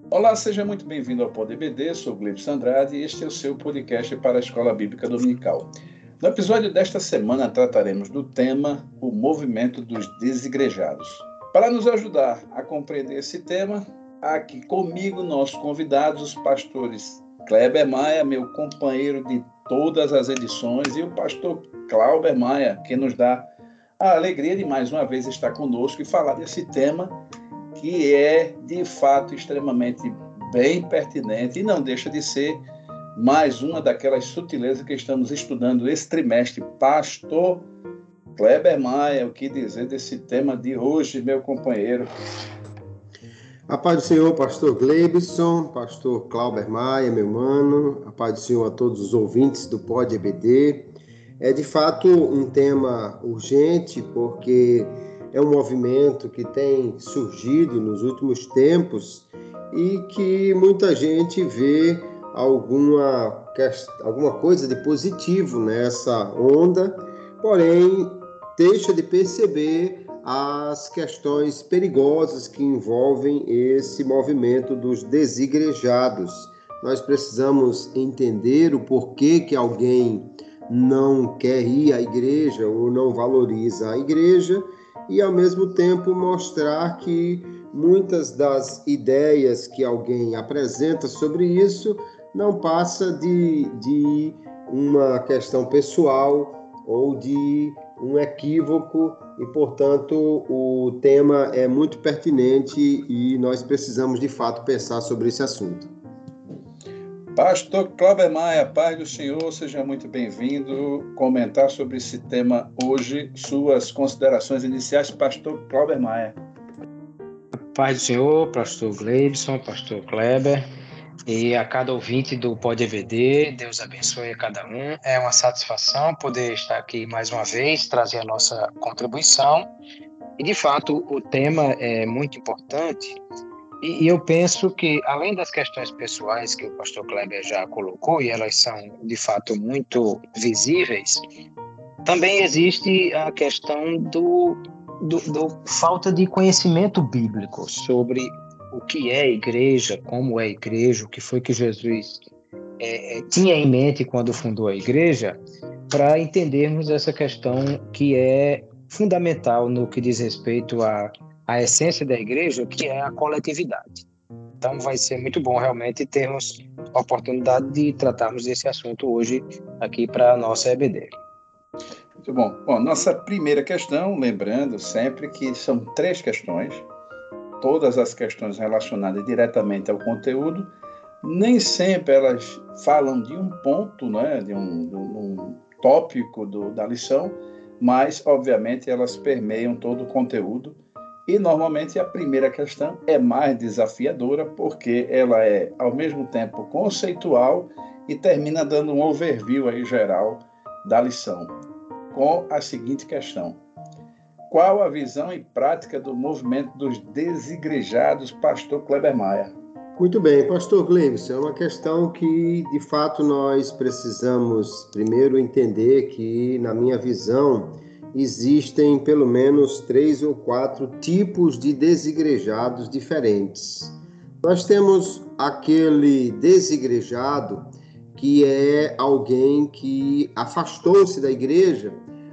Olá, seja muito bem-vindo ao Pod EBD, sou o Gleibson Andrade e este é o seu podcast para a Escola Bíblica Dominical. No episódio desta semana trataremos do tema o movimento dos desigrejados. Para nos ajudar a compreender esse tema, aqui comigo nossos convidados, os pastores Kleber Maia, meu companheiro de todas as edições, e o pastor Clauber Maia, que nos dá a alegria de mais uma vez estar conosco e falar desse tema que é, de fato, extremamente bem pertinente e não deixa de ser mais uma daquelas sutilezas que estamos estudando esse trimestre. Pastor Kleber Maia, o que dizer desse tema de hoje, meu companheiro? A paz do Senhor, pastor Gleibson, pastor Clauber Maia, meu mano, a paz do Senhor a todos os ouvintes do Pod EBD. É de fato um tema urgente, porque é um movimento que tem surgido nos últimos tempos e que muita gente vê alguma coisa de positivo nessa onda, porém deixa de perceber as questões perigosas que envolvem esse movimento dos desigrejados. Nós precisamos entender o porquê que alguém não quer ir à igreja ou não valoriza a igreja e, ao mesmo tempo, mostrar que muitas das ideias que alguém apresenta sobre isso não passa de uma questão pessoal ou de um equívoco e, portanto, o tema é muito pertinente e nós precisamos, de fato, pensar sobre esse assunto. Pastor Clauber Maia, paz do Senhor, seja muito bem-vindo. Comentar sobre esse tema hoje, suas considerações iniciais, pastor Clauber Maia. Paz do Senhor, pastor Gleibson, pastor Kleber, e a cada ouvinte do Pod EBD, Deus abençoe a cada um. É uma satisfação poder estar aqui mais uma vez, trazer a nossa contribuição. E, de fato, o tema é muito importante. E eu penso que, além das questões pessoais que o pastor Kleber já colocou, e elas são, de fato, muito visíveis, também existe a questão do falta de conhecimento bíblico sobre o que é igreja, como é igreja, o que foi que Jesus tinha em mente quando fundou a igreja, para entendermos essa questão que é fundamental no que diz respeito à essência da igreja, que é a coletividade. Então vai ser muito bom realmente termos a oportunidade de tratarmos desse assunto hoje aqui para a nossa EBD. Muito bom. Bom, nossa primeira questão, lembrando sempre que são 3 questões, todas as questões relacionadas diretamente ao conteúdo, nem sempre elas falam de um ponto, né, de um tópico da lição, mas, obviamente, elas permeiam todo o conteúdo. E, normalmente, a primeira questão é mais desafiadora, porque ela é, ao mesmo tempo, conceitual e termina dando um overview aí geral da lição, com a seguinte questão: qual a visão e prática do movimento dos desigrejados, pastor Kleber Maia? Muito bem, pastor Gleibson, é uma questão que, de fato, nós precisamos primeiro entender que, na minha visão, existem pelo menos 3 ou 4 tipos de desigrejados diferentes. Nós temos aquele desigrejado que é alguém que afastou-se da igreja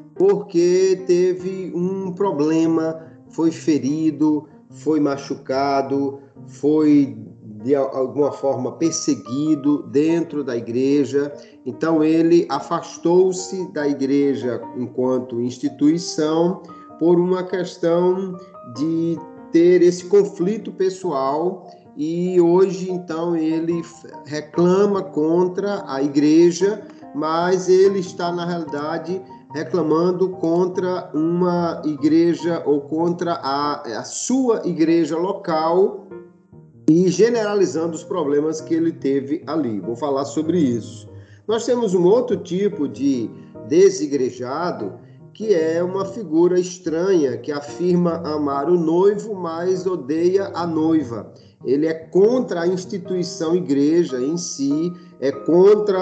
porque teve um problema, foi ferido, foi machucado, foi de alguma forma perseguido dentro da igreja. Então ele afastou-se da igreja enquanto instituição por uma questão de ter esse conflito pessoal e hoje então ele reclama contra a igreja, mas ele está na realidade reclamando contra uma igreja ou contra a sua igreja local e generalizando os problemas que ele teve ali. Vou falar sobre isso. Nós temos um outro tipo de desigrejado que é uma figura estranha, que afirma amar o noivo, mas odeia a noiva. Ele é contra a instituição igreja em si, é contra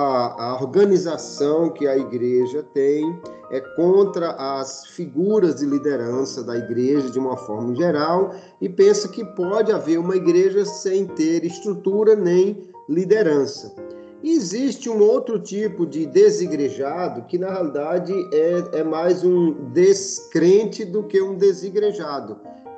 a organização que a igreja tem, é contra as figuras de liderança da igreja de uma forma geral, e pensa que pode haver uma igreja sem ter estrutura nem liderança. Existe um outro tipo de desigrejado que, na realidade, é mais um descrente do que um desigrejado.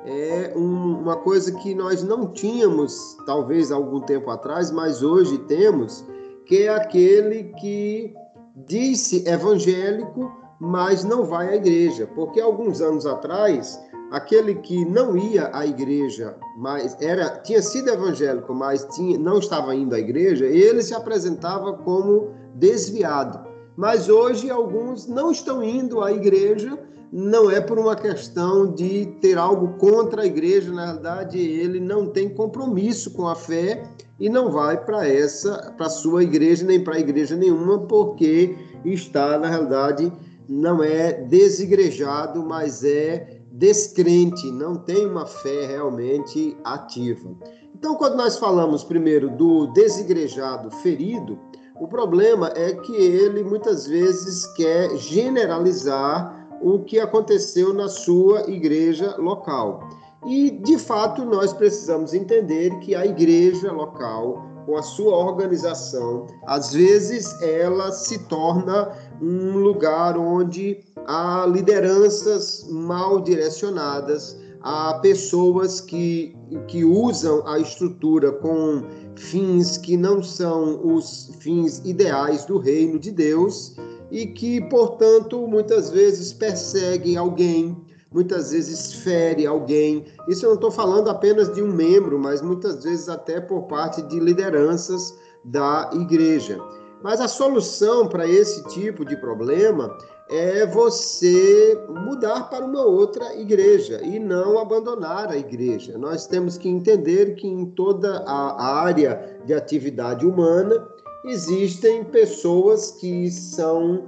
É uma coisa que nós não tínhamos, talvez, algum tempo atrás, mas hoje temos, que é aquele que diz-se evangélico, mas não vai à igreja. Porque, alguns anos atrás, aquele que não ia à igreja, mas tinha sido evangélico, mas não estava indo à igreja, ele se apresentava como desviado. Mas hoje alguns não estão indo à igreja, não é por uma questão de ter algo contra a igreja, na verdade ele não tem compromisso com a fé e não vai para a sua igreja, nem para a igreja nenhuma, porque está, na realidade, não é desigrejado, mas é descrente, não tem uma fé realmente ativa. Então, quando nós falamos primeiro do desigrejado ferido, o problema é que ele muitas vezes quer generalizar o que aconteceu na sua igreja local. E, de fato, nós precisamos entender que a igreja local, com a sua organização, às vezes ela se torna um lugar onde há lideranças mal direcionadas, há pessoas que usam a estrutura com fins que não são os fins ideais do reino de Deus e que, portanto, muitas vezes perseguem alguém, muitas vezes fere alguém. Isso eu não estou falando apenas de um membro, mas muitas vezes até por parte de lideranças da igreja. Mas a solução para esse tipo de problema é você mudar para uma outra igreja e não abandonar a igreja. Nós temos que entender que em toda a área de atividade humana existem pessoas que são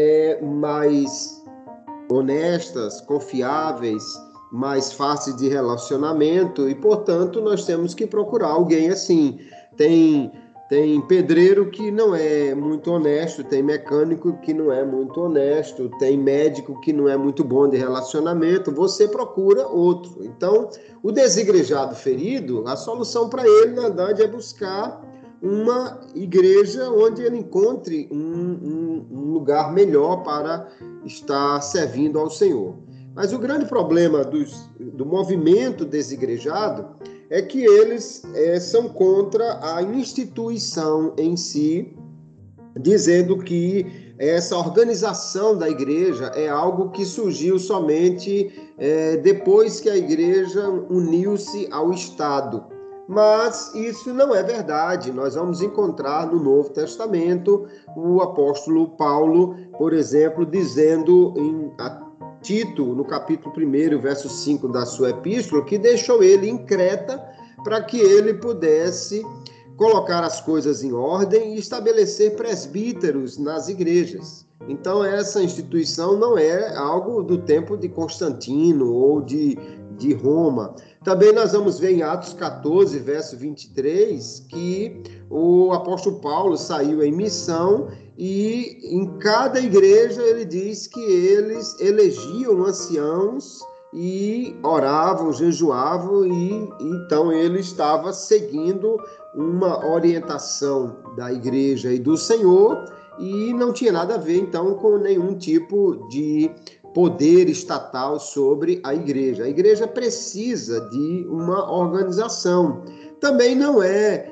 mais honestas, confiáveis, mais fáceis de relacionamento e, portanto, nós temos que procurar alguém assim. Tem pedreiro que não é muito honesto, tem mecânico que não é muito honesto, tem médico que não é muito bom de relacionamento, você procura outro. Então, o desigrejado ferido, a solução para ele, na verdade, é buscar uma igreja onde ele encontre um lugar melhor para estar servindo ao Senhor. Mas o grande problema do movimento desigrejado é que eles são contra a instituição em si, dizendo que essa organização da igreja é algo que surgiu somente depois que a igreja uniu-se ao Estado. Mas isso não é verdade. Nós vamos encontrar no Novo Testamento o apóstolo Paulo, por exemplo, dizendo em Tito, no capítulo 1, verso 5 da sua epístola, que deixou ele em Creta para que ele pudesse colocar as coisas em ordem e estabelecer presbíteros nas igrejas. Então, essa instituição não é algo do tempo de Constantino ou de Roma. Também nós vamos ver em Atos 14, verso 23, que o apóstolo Paulo saiu em missão e em cada igreja ele diz que eles elegiam anciãos e oravam, jejuavam e então ele estava seguindo uma orientação da igreja e do Senhor e não tinha nada a ver então com nenhum tipo de poder estatal sobre a igreja. A igreja precisa de uma organização. Também não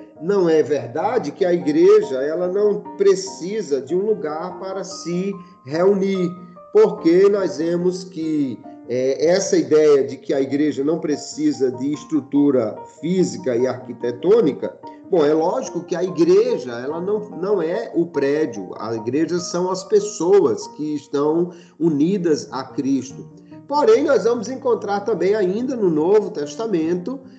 é verdade que a igreja ela não precisa de um lugar para se reunir, porque nós vemos que essa ideia de que a igreja não precisa de estrutura física e arquitetônica, bom, é lógico que a igreja ela não é o prédio, a igreja são as pessoas que estão unidas a Cristo. Porém, nós vamos encontrar também ainda no Novo Testamento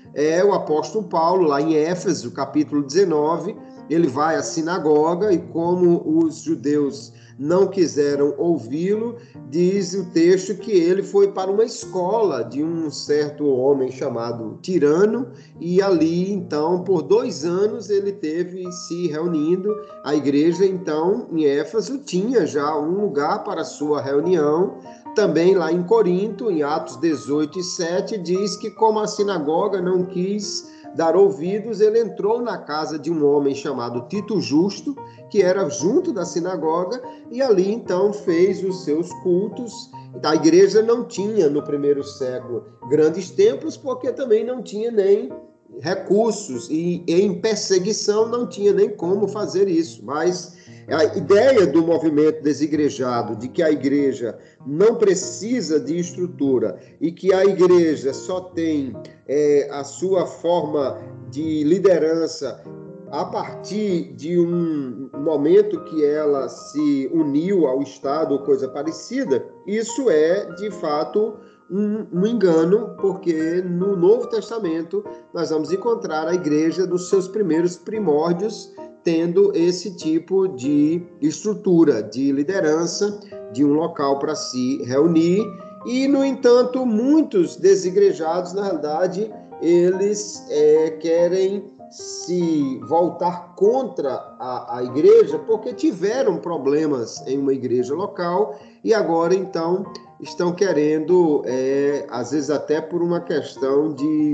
é o apóstolo Paulo, lá em Éfeso, capítulo 19, ele vai à sinagoga e como os judeus não quiseram ouvi-lo, diz o texto que ele foi para uma escola de um certo homem chamado Tirano, e ali, então, por 2 anos, ele teve se reunindo. A igreja, então, em Éfeso, tinha já um lugar para sua reunião. Também lá em Corinto, em Atos 18:7, diz que como a sinagoga não quis dar ouvidos, ele entrou na casa de um homem chamado Tito Justo, que era junto da sinagoga, e ali então fez os seus cultos. A igreja não tinha no primeiro século grandes templos, porque também não tinha nem recursos, e em perseguição não tinha nem como fazer isso. Mas a ideia do movimento desigrejado, de que a igreja não precisa de estrutura e que a igreja só tem a sua forma de liderança a partir de um momento que ela se uniu ao Estado ou coisa parecida, isso é, de fato, um engano, porque no Novo Testamento nós vamos encontrar a igreja nos seus primeiros primórdios tendo esse tipo de estrutura, de liderança, de um local para se reunir. E, no entanto, muitos desigrejados, na realidade, eles querem se voltar contra a igreja porque tiveram problemas em uma igreja local e agora, então, estão querendo, às vezes até por uma questão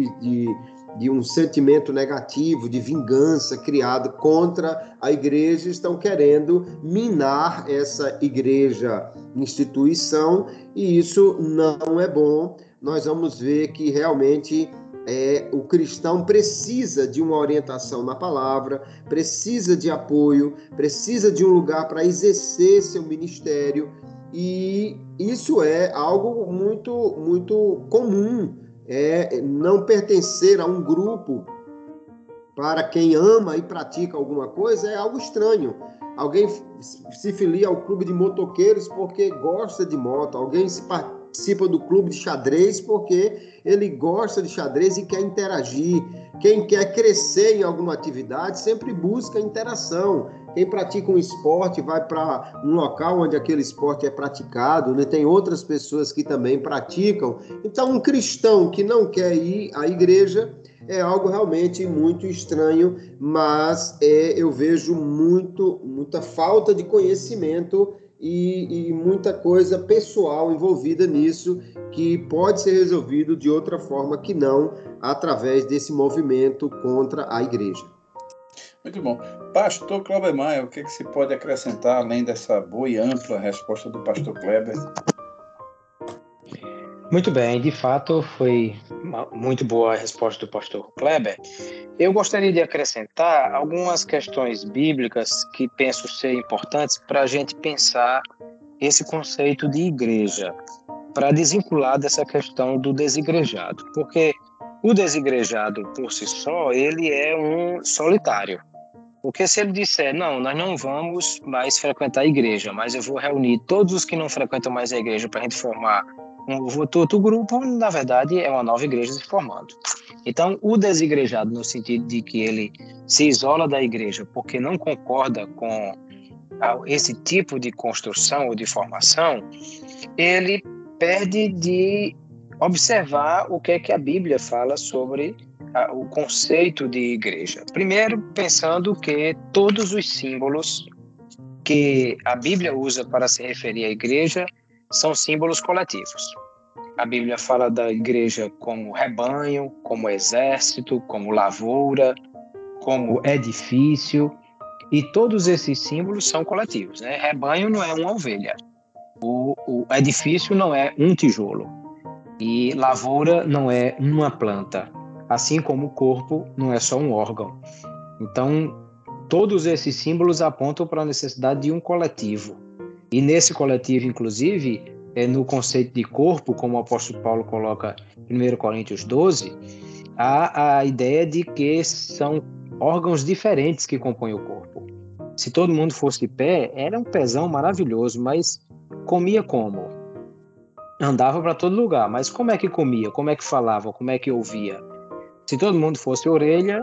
de um sentimento negativo, de vingança criado contra a igreja, estão querendo minar essa igreja instituição, e isso não é bom. Nós vamos ver que realmente o cristão precisa de uma orientação na palavra, precisa de apoio, precisa de um lugar para exercer seu ministério, e isso é algo muito, muito comum. Não pertencer a um grupo para quem ama e pratica alguma coisa é algo estranho. Alguém se filia ao clube de motoqueiros porque gosta de moto, alguém participa do clube de xadrez porque ele gosta de xadrez e quer interagir. Quem quer crescer em alguma atividade sempre busca interação. Quem pratica um esporte vai para um local onde aquele esporte é praticado, né? Tem outras pessoas que também praticam. Então, um cristão que não quer ir à igreja é algo realmente muito estranho, mas eu vejo muita falta de conhecimento e muita coisa pessoal envolvida nisso, que pode ser resolvido de outra forma que não através desse movimento contra a igreja. Muito bom. Pastor Cláuber Maia, o que se pode acrescentar além dessa boa e ampla resposta do pastor Kleber? Muito bem, de fato foi muito boa a resposta do pastor Kleber. Eu gostaria de acrescentar algumas questões bíblicas que penso ser importantes para a gente pensar esse conceito de igreja, para desvincular dessa questão do desigrejado, porque o desigrejado por si só, ele é um solitário. Porque se ele disser, não, nós não vamos mais frequentar a igreja, mas eu vou reunir todos os que não frequentam mais a igreja para a gente formar um outro grupo, na verdade é uma nova igreja se formando. Então, o desigrejado, no sentido de que ele se isola da igreja porque não concorda com esse tipo de construção ou de formação, ele perde de observar o que é que a Bíblia fala sobre o conceito de igreja. Primeiro, pensando que todos os símbolos que a Bíblia usa para se referir à igreja são símbolos coletivos. A Bíblia fala da igreja como rebanho, como exército, como lavoura, como edifício, e todos esses símbolos são coletivos, né? Rebanho não é uma ovelha, o edifício não é um tijolo, e lavoura não é uma planta, assim como o corpo não é só um órgão. Então, todos esses símbolos apontam para a necessidade de um coletivo. E nesse coletivo, inclusive, no conceito de corpo, como o apóstolo Paulo coloca em 1 Coríntios 12, há a ideia de que são órgãos diferentes que compõem o corpo. Se todo mundo fosse de pé, era um pezão maravilhoso, mas comia como? Andava para todo lugar, mas como é que comia? Como é que falava? Como é que ouvia? Se todo mundo fosse orelha,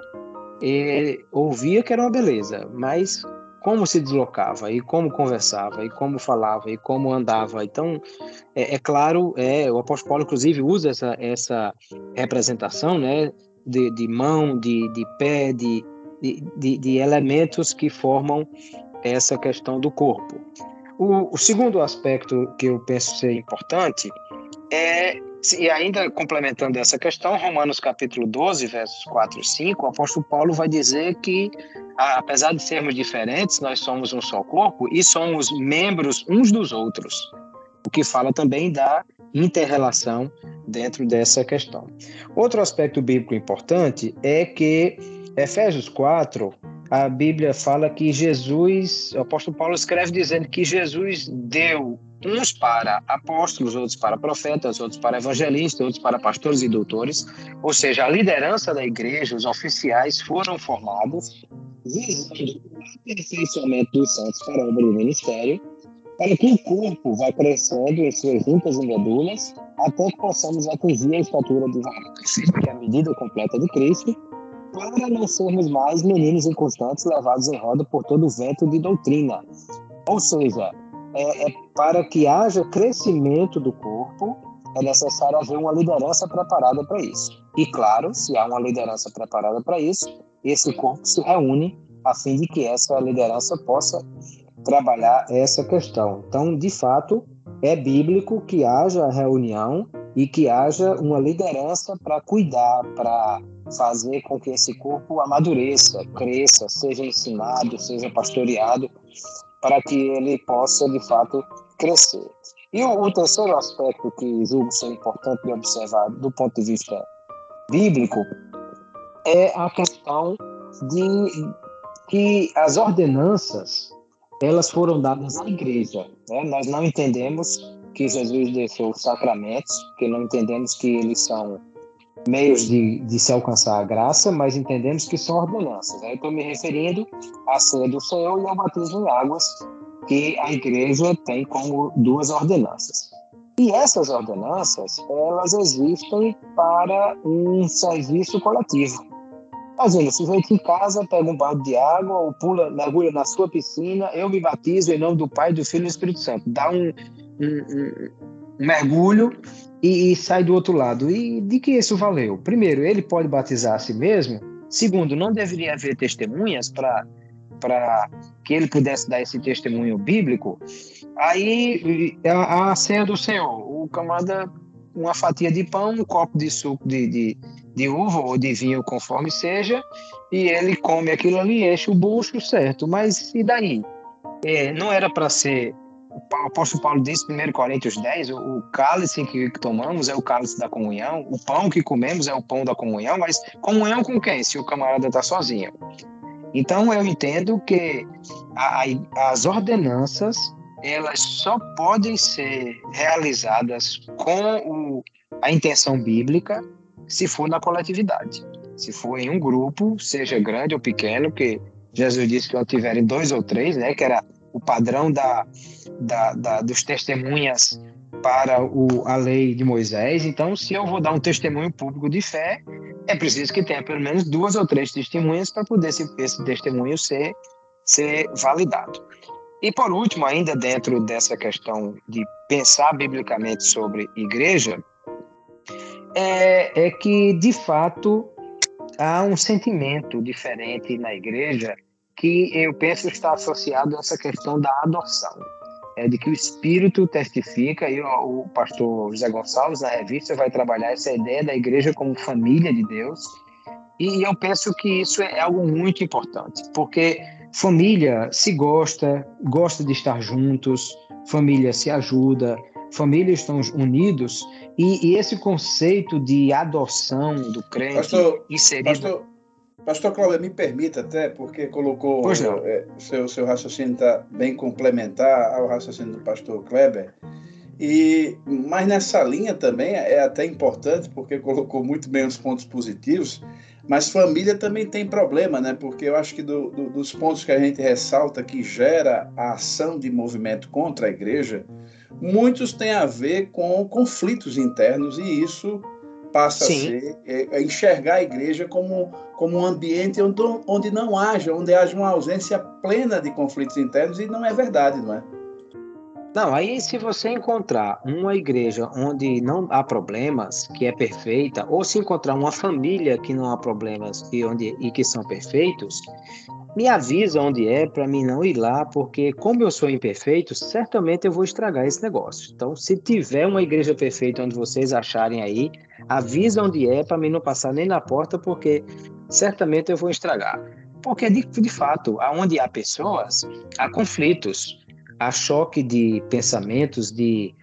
ouvia que era uma beleza, mas como se deslocava, e como conversava, e como falava, e como andava. Então, é claro, o apóstolo Paulo, inclusive, usa essa representação, né, de mão, de pé, de elementos que formam essa questão do corpo. O segundo aspecto que eu penso ser importante e ainda complementando essa questão, Romanos capítulo 12, versos 4 e 5, o apóstolo Paulo vai dizer que, apesar de sermos diferentes, nós somos um só corpo e somos membros uns dos outros, o que fala também da inter-relação dentro dessa questão. Outro aspecto bíblico importante é que Efésios 4, a Bíblia fala que Jesus, o apóstolo Paulo escreve dizendo que Jesus deu uns para apóstolos, outros para profetas, outros para evangelistas, outros para pastores e doutores, ou seja, a liderança da igreja, os oficiais foram formados visando o aperfeiçoamento dos santos para a obra do ministério, para que o corpo vá crescendo em suas juntas e medulas, até que possamos atingir a estatura de varão perfeito, que é a medida completa de Cristo, para não sermos mais meninos inconstantes levados em roda por todo o vento de doutrina. Ou seja, para que haja crescimento do corpo, é necessário haver uma liderança preparada para isso. E claro, se há uma liderança preparada para isso, esse corpo se reúne a fim de que essa liderança possa trabalhar essa questão. Então, de fato, é bíblico que haja reunião e que haja uma liderança para cuidar, para fazer com que esse corpo amadureça, cresça, seja ensinado, seja pastoreado, para que ele possa, de fato, crescer. E o terceiro aspecto que julgo ser importante de observar do ponto de vista bíblico é a questão de que as ordenanças elas foram dadas à igreja. Né? Nós não entendemos que Jesus deixou os sacramentos, que não entendemos que eles são meios de se alcançar a graça, mas entendemos que são ordenanças. Estou me referindo à ceia do Senhor e ao batismo em águas, que a igreja tem como duas ordenanças. E essas ordenanças, elas existem para um serviço coletivo. Imagina, se gente em casa pega um balde de água ou mergulha na sua piscina, eu me batizo em nome do Pai, do Filho e do Espírito Santo. Dá um mergulho e sai do outro lado. E de que isso valeu? Primeiro, ele pode batizar a si mesmo. Segundo, não deveria haver testemunhas para que ele pudesse dar esse testemunho bíblico. Aí, a ceia do Senhor, o camarada, uma fatia de pão, um copo de suco de uva ou de vinho, conforme seja, e ele come aquilo ali, enche o bucho, certo. Mas e daí? Não era para ser... O apóstolo Paulo disse em 1 Coríntios 10, o cálice que tomamos é o cálice da comunhão, o pão que comemos é o pão da comunhão, mas comunhão com quem? Se o camarada está sozinho. Então, eu entendo que as ordenanças, elas só podem ser realizadas com a intenção bíblica se for na coletividade. Se for em um grupo, seja grande ou pequeno, que Jesus disse que não tiverem 2 ou 3, né, que era o padrão dos testemunhas para a lei de Moisés. Então, se eu vou dar um testemunho público de fé, é preciso que tenha pelo menos 2 ou 3 testemunhas para poder esse testemunho ser validado. E, por último, ainda dentro dessa questão de pensar biblicamente sobre igreja, é que, de fato, há um sentimento diferente na igreja que eu penso está associado a essa questão da adoção. De que o Espírito testifica, e o pastor José Gonçalves, na revista, vai trabalhar essa ideia da igreja como família de Deus, e eu penso que isso é algo muito importante, porque família se gosta de estar juntos, família se ajuda, família estão unidos, e esse conceito de adoção do crente inserido... Pastor Cláudio, me permita até, porque colocou... Seu raciocínio está bem complementar ao raciocínio do pastor Kleber, mas nessa linha também é até importante, porque colocou muito bem os pontos positivos, mas família também tem problema, né? Porque eu acho que dos pontos que a gente ressalta que gera a ação de movimento contra a igreja, muitos têm a ver com conflitos internos, e isso passa a Sim. ser enxergar a igreja como um ambiente onde haja uma ausência plena de conflitos internos, e não é verdade, não é? Não, aí se você encontrar uma igreja onde não há problemas, que é perfeita, ou se encontrar uma família que não há problemas e que são perfeitos, me avisa onde é para mim não ir lá, porque como eu sou imperfeito, certamente eu vou estragar esse negócio. Então, se tiver uma igreja perfeita onde vocês acharem aí, avisa onde é para mim não passar nem na porta, porque certamente eu vou estragar. Porque, de fato, aonde há pessoas, há conflitos, há choque de pensamentos,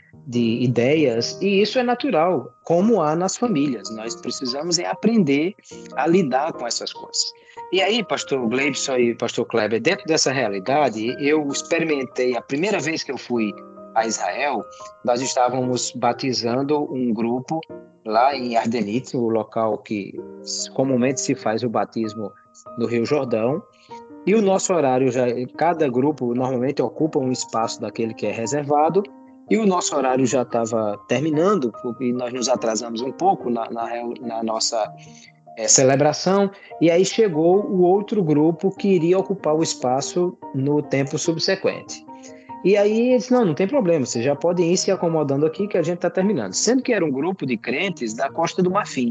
de ideias, e isso é natural, como há nas famílias. Nós precisamos aprender a lidar com essas coisas. E aí, pastor Gleibson e pastor Kleber, dentro dessa realidade, eu experimentei, a primeira vez que eu fui a Israel, nós estávamos batizando um grupo lá em Ardenit, o local que comumente se faz o batismo no Rio Jordão, e o nosso horário, cada grupo normalmente ocupa um espaço daquele que é reservado, e o nosso horário já estava terminando, porque nós nos atrasamos um pouco na nossa celebração, e aí chegou o outro grupo que iria ocupar o espaço no tempo subsequente. E aí eles, não tem problema, vocês já podem ir se acomodando aqui que a gente está terminando. Sendo que era um grupo de crentes da Costa do Marfim.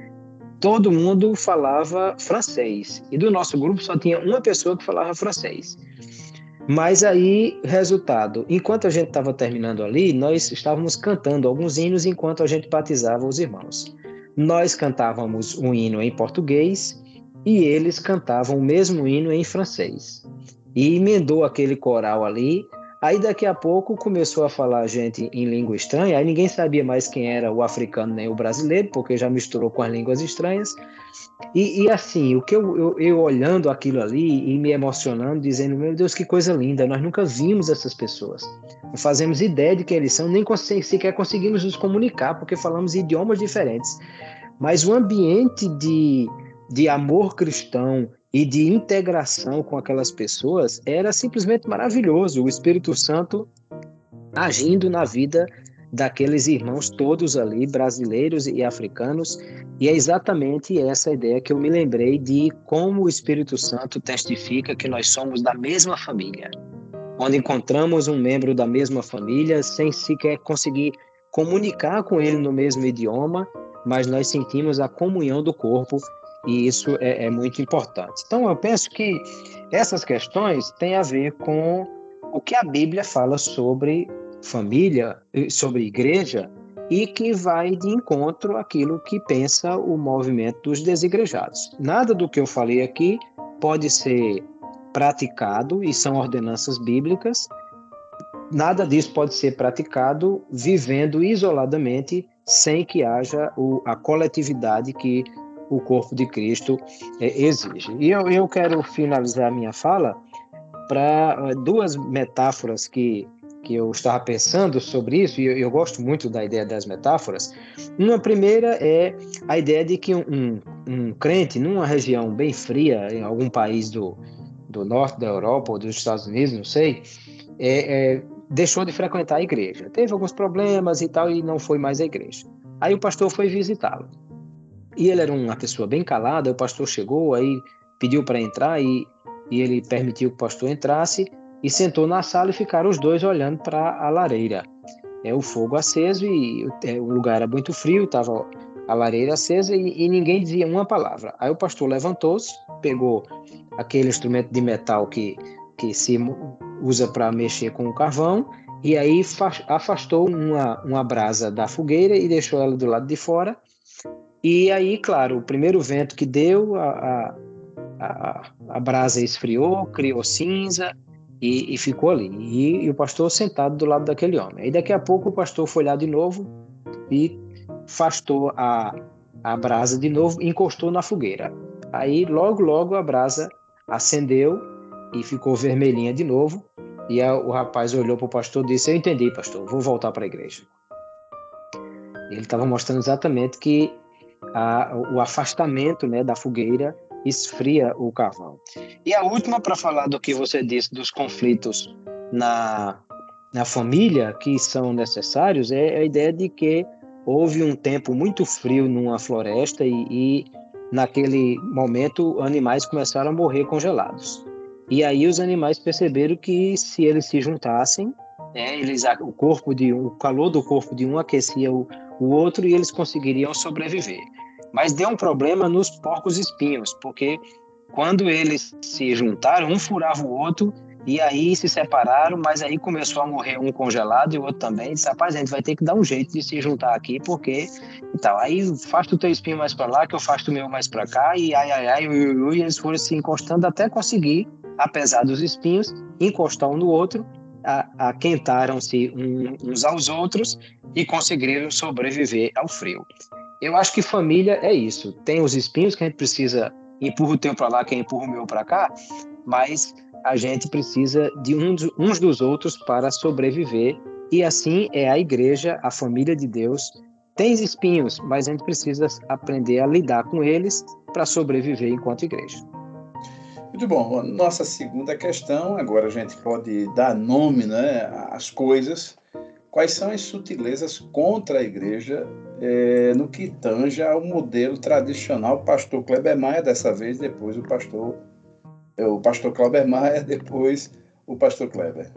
Todo mundo falava francês, e do nosso grupo só tinha uma pessoa que falava francês. Mas aí, resultado, enquanto a gente estava terminando ali, nós estávamos cantando alguns hinos enquanto a gente batizava os irmãos. Nós cantávamos um hino em português e eles cantavam o mesmo hino em francês. E emendou aquele coral ali. Aí daqui a pouco começou a falar gente em língua estranha, aí ninguém sabia mais quem era o africano nem o brasileiro, porque já misturou com as línguas estranhas. E assim, o que eu olhando aquilo ali e me emocionando, dizendo, meu Deus, que coisa linda, nós nunca vimos essas pessoas. Não fazemos ideia de quem eles são, nem sequer conseguimos nos comunicar, porque falamos idiomas diferentes. Mas o ambiente de amor cristão e de integração com aquelas pessoas era simplesmente maravilhoso. O Espírito Santo agindo na vida daqueles irmãos todos ali, brasileiros e africanos, e é exatamente essa ideia que eu me lembrei de como o Espírito Santo testifica que nós somos da mesma família, onde encontramos um membro da mesma família sem sequer conseguir comunicar com ele no mesmo idioma, mas nós sentimos a comunhão do corpo, e isso é muito importante. Então, eu penso que essas questões têm a ver com o que a Bíblia fala sobre família, sobre igreja, e que vai de encontro àquilo que pensa o movimento dos desigrejados. Nada do que eu falei aqui pode ser praticado, e são ordenanças bíblicas, nada disso pode ser praticado vivendo isoladamente, sem que haja a coletividade que o corpo de Cristo exige. E eu quero finalizar a minha fala para duas metáforas que eu estava pensando sobre isso, e eu gosto muito da ideia das metáforas. Uma primeira é a ideia de que um crente, numa região bem fria, em algum país do norte da Europa ou dos Estados Unidos, não sei, deixou de frequentar a igreja. Teve alguns problemas e tal, e não foi mais à igreja. Aí o pastor foi visitá-lo. E ele era uma pessoa bem calada, o pastor chegou, aí pediu para entrar, e ele permitiu que o pastor entrasse, e sentou na sala e ficaram os dois olhando para a lareira. O fogo aceso, e o lugar era muito frio, estava a lareira acesa, e ninguém dizia uma palavra. Aí o pastor levantou-se, pegou aquele instrumento de metal que se usa para mexer com o carvão, e aí afastou uma brasa da fogueira e deixou ela do lado de fora. E aí, claro, o primeiro vento que deu, a brasa esfriou, criou cinza e ficou ali. E o pastor sentado do lado daquele homem. Aí daqui a pouco o pastor foi lá de novo e afastou a brasa de novo, encostou na fogueira. Aí logo a brasa acendeu e ficou vermelhinha de novo. E o rapaz olhou para o pastor e disse: eu entendi, pastor, vou voltar para a igreja. Ele estava mostrando exatamente que o afastamento, né, da fogueira esfria o carvão. E a última, para falar do que você disse dos conflitos na família que são necessários, é a ideia de que houve um tempo muito frio numa floresta e naquele momento animais começaram a morrer congelados. E aí os animais perceberam que se eles se juntassem, o calor do corpo de um aquecia o outro e eles conseguiriam sobreviver. Mas deu um problema nos porcos-espinhos, porque quando eles se juntaram, um furava o outro e aí se separaram, mas aí começou a morrer um congelado e o outro também. Disse, rapaz, a gente vai ter que dar um jeito de se juntar aqui, porque e tal. Aí faz o teu espinho mais para lá, que eu faço o meu mais para cá, e e eles foram se encostando até conseguir, apesar dos espinhos, encostar um no outro, aquentaram-se uns aos outros e conseguiram sobreviver ao frio. Eu acho que família é isso. Tem os espinhos que a gente precisa, empurra o teu para lá, quem empurra o meu para cá, mas a gente precisa de uns dos outros para sobreviver. E assim é a igreja, a família de Deus. Tem espinhos, mas a gente precisa aprender a lidar com eles para sobreviver enquanto igreja. Muito bom. Nossa segunda questão, agora a gente pode dar nome, né, às coisas. Quais são as sutilezas contra a igreja no que tange ao modelo tradicional? Pastor Kleber Maia, dessa vez, depois o pastor Kleber Maia, depois o pastor Kleber.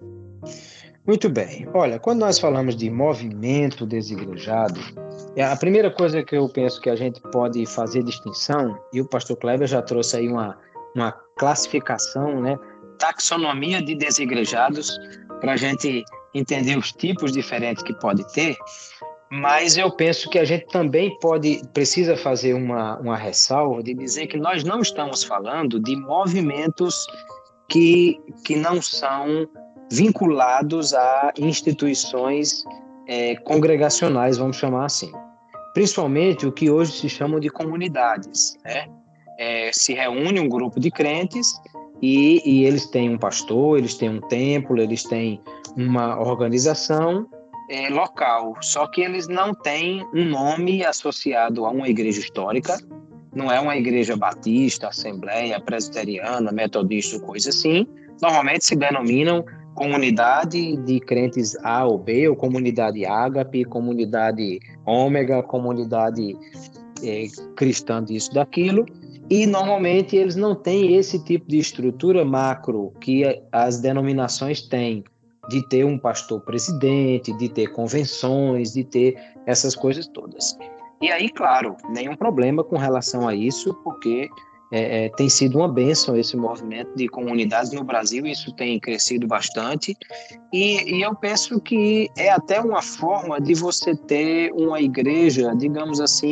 Muito bem. Olha, quando nós falamos de movimento desigrejado, a primeira coisa que eu penso que a gente pode fazer distinção, e o pastor Kleber já trouxe aí uma classificação, né, taxonomia de desigrejados, para a gente entender os tipos diferentes que pode ter, mas eu penso que a gente também precisa fazer uma ressalva de dizer que nós não estamos falando de movimentos que não são vinculados a instituições congregacionais, vamos chamar assim. Principalmente o que hoje se chamam de comunidades, né? Se reúne um grupo de crentes e eles têm um pastor, eles têm um templo, eles têm uma organização local, só que eles não têm um nome associado a uma igreja histórica, não é uma igreja batista, assembleia, presbiteriana, metodista, coisa assim. Normalmente se denominam comunidade de crentes A ou B, ou comunidade ágape, comunidade ômega, comunidade cristã disso, daquilo, e normalmente eles não têm esse tipo de estrutura macro que as denominações têm, de ter um pastor presidente, de ter convenções, de ter essas coisas todas. E aí, claro, nenhum problema com relação a isso, porque tem sido uma bênção esse movimento de comunidades no Brasil, isso tem crescido bastante, e eu penso que é até uma forma de você ter uma igreja, digamos assim,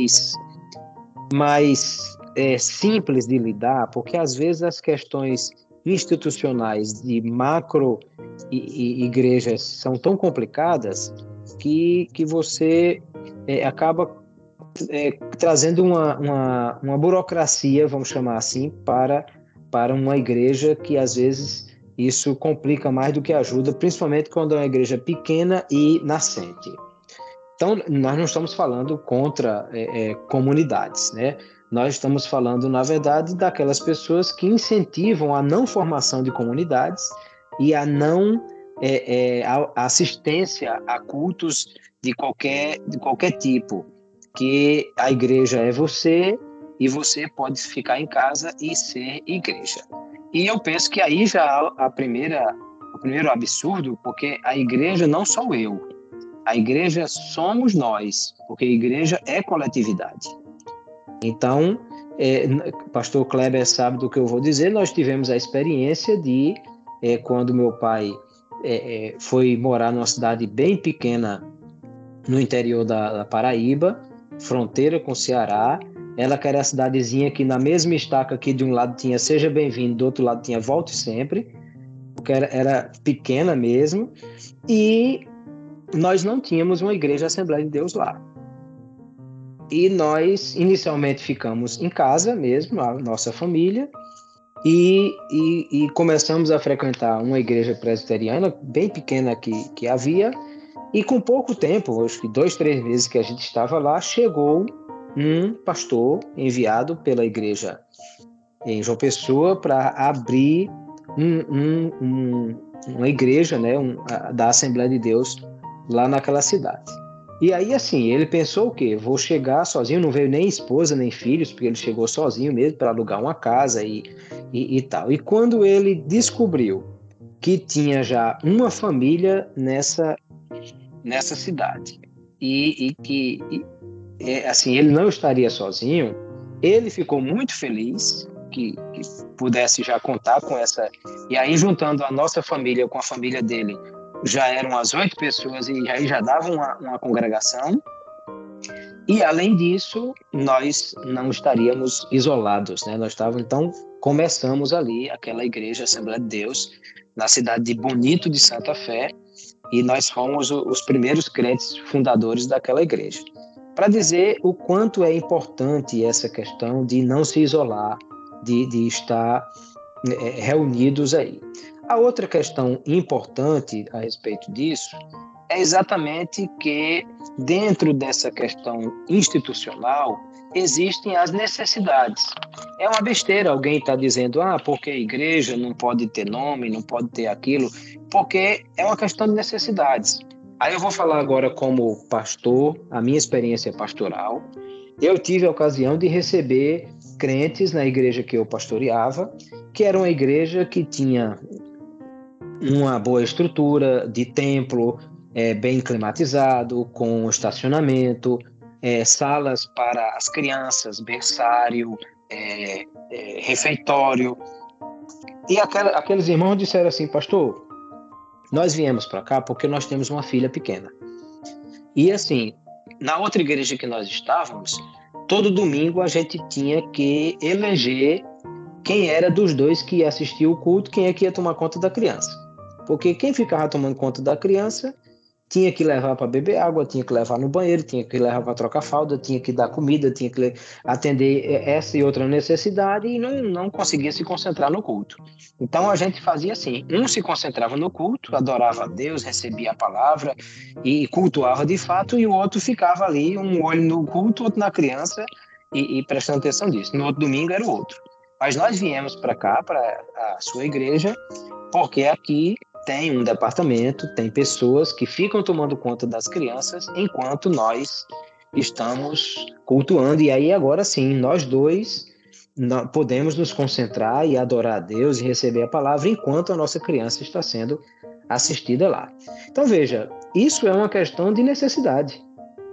mais simples de lidar, porque às vezes as questões institucionais de macro e igrejas são tão complicadas que você acaba trazendo uma burocracia, vamos chamar assim, para uma igreja, que às vezes isso complica mais do que ajuda, principalmente quando é uma igreja pequena e nascente. Então, nós não estamos falando contra comunidades, né? Nós estamos falando, na verdade, daquelas pessoas que incentivam a não formação de comunidades e a não a assistência a cultos de qualquer tipo, que a igreja é você e você pode ficar em casa e ser igreja. E eu penso que aí já o primeiro absurdo, porque a igreja não sou eu, a igreja somos nós, porque a igreja é coletividade. Então, pastor Kleber sabe do que eu vou dizer, nós tivemos a experiência de, quando meu pai foi morar numa cidade bem pequena no interior da Paraíba, fronteira com o Ceará, ela que era a cidadezinha que na mesma estaca aqui de um lado tinha seja bem-vindo, do outro lado tinha volte sempre, porque era pequena mesmo, e nós não tínhamos uma igreja Assembleia de Deus lá. E nós inicialmente ficamos em casa mesmo, a nossa família, e começamos a frequentar uma igreja presbiteriana bem pequena que havia, e com pouco tempo, acho que 2, 3 meses que a gente estava lá, chegou um pastor enviado pela igreja em João Pessoa para abrir uma igreja, né, da Assembleia de Deus lá naquela cidade. E aí, assim, ele pensou o quê? Vou chegar sozinho, não veio nem esposa, nem filhos, porque ele chegou sozinho mesmo para alugar uma casa e tal. E quando ele descobriu que tinha já uma família nessa cidade e que, assim, ele não estaria sozinho, ele ficou muito feliz que pudesse já contar com essa... E aí, juntando a nossa família com a família dele, já eram as 8 pessoas e aí já dava uma congregação. E, além disso, nós não estaríamos isolados, né? Nós estávamos, então, começamos ali aquela igreja Assembleia de Deus, na cidade de Bonito de Santa Fé, e nós fomos os primeiros crentes fundadores daquela igreja. Para dizer o quanto é importante essa questão de não se isolar, de estar reunidos aí. A outra questão importante a respeito disso é exatamente que, dentro dessa questão institucional, existem as necessidades. É uma besteira alguém estar dizendo, porque a igreja não pode ter nome, não pode ter aquilo, porque é uma questão de necessidades. Aí eu vou falar agora como pastor, a minha experiência pastoral. Eu tive a ocasião de receber crentes na igreja que eu pastoreava, que era uma igreja que tinha uma boa estrutura de templo, bem climatizado, com estacionamento, salas para as crianças, berçário, refeitório. E aqueles irmãos disseram assim, pastor, nós viemos para cá porque nós temos uma filha pequena. E assim, na outra igreja que nós estávamos, todo domingo a gente tinha que eleger quem era dos dois que ia assistir o culto, quem é que ia tomar conta da criança. Porque quem ficava tomando conta da criança tinha que levar para beber água, tinha que levar no banheiro, tinha que levar para trocar fralda, tinha que dar comida, tinha que atender essa e outra necessidade e não conseguia se concentrar no culto. Então a gente fazia assim, um se concentrava no culto, adorava a Deus, recebia a palavra e cultuava de fato, e o outro ficava ali, um olho no culto, outro na criança e prestando atenção nisso. No outro domingo era o outro. Mas nós viemos para cá, para a sua igreja, porque aqui tem um departamento, tem pessoas que ficam tomando conta das crianças enquanto nós estamos cultuando. E aí, agora sim, nós dois podemos nos concentrar e adorar a Deus e receber a palavra enquanto a nossa criança está sendo assistida lá. Então, veja, isso é uma questão de necessidade.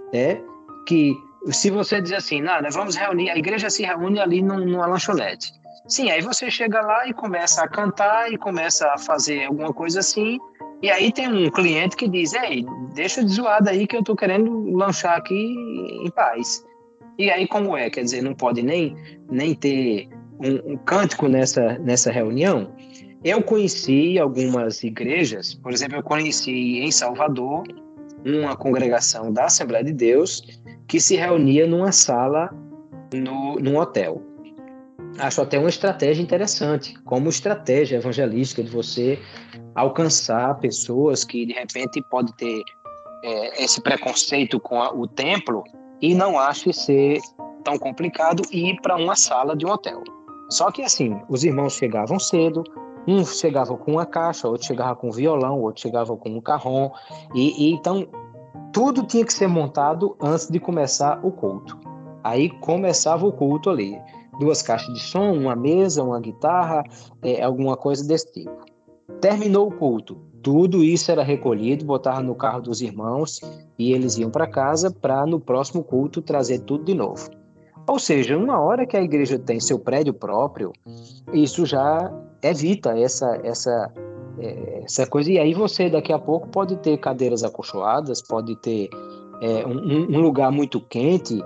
Que se você dizer assim, nada, vamos reunir, a igreja se reúne ali numa lanchonete. Sim, aí você chega lá e começa a cantar e começa a fazer alguma coisa assim, e aí tem um cliente que diz, ei, deixa de zoada aí que eu tô querendo lanchar aqui em paz. E aí como é? Quer dizer, não pode nem ter um cântico nessa reunião? Eu conheci algumas igrejas, por exemplo, eu conheci em Salvador uma congregação da Assembleia de Deus que se reunia numa sala num hotel. Acho até uma estratégia interessante, como estratégia evangelística de você alcançar pessoas que, de repente, pode ter esse preconceito com o templo e não ache ser tão complicado ir para uma sala de um hotel. Só que, assim, os irmãos chegavam cedo, um chegava com uma caixa, outro chegava com um violão, outro chegava com um carrom, e então tudo tinha que ser montado antes de começar o culto. Aí começava o culto ali. 2 caixas de som, uma mesa, uma guitarra, alguma coisa desse tipo. Terminou o culto, tudo isso era recolhido, botava no carro dos irmãos e eles iam para casa para no próximo culto trazer tudo de novo. Ou seja, uma hora que a igreja tem seu prédio próprio, isso já evita essa coisa. E aí você daqui a pouco pode ter cadeiras acolchoadas, pode ter um lugar muito quente,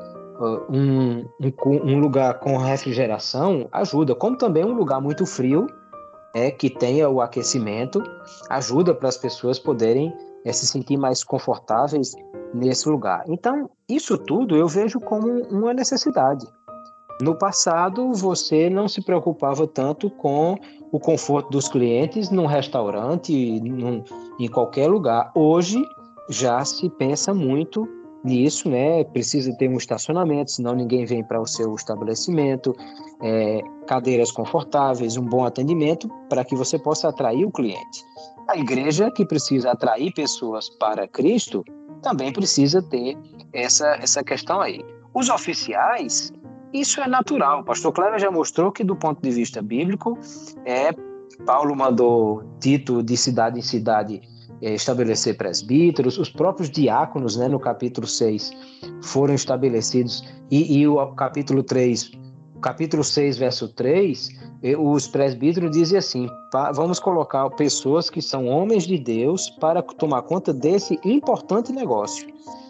um lugar com refrigeração ajuda, como também um lugar muito frio, que tenha o aquecimento, ajuda para as pessoas poderem se sentir mais confortáveis nesse lugar. Então, isso tudo eu vejo como uma necessidade. No passado, você não se preocupava tanto com o conforto dos clientes num restaurante, em qualquer lugar. Hoje, já se pensa muito nisso, né? Precisa ter um estacionamento, senão ninguém vem para o seu estabelecimento, cadeiras confortáveis, um bom atendimento para que você possa atrair o cliente. A igreja que precisa atrair pessoas para Cristo também precisa ter essa questão aí. Os oficiais, isso é natural. O pastor Cleber já mostrou que, do ponto de vista bíblico, Paulo mandou Tito de cidade em cidade estabelecer presbíteros, os próprios diáconos, né, no capítulo 6, foram estabelecidos, e o capítulo 6, verso 3, os presbíteros dizem assim: vamos colocar pessoas que são homens de Deus para tomar conta desse importante negócio.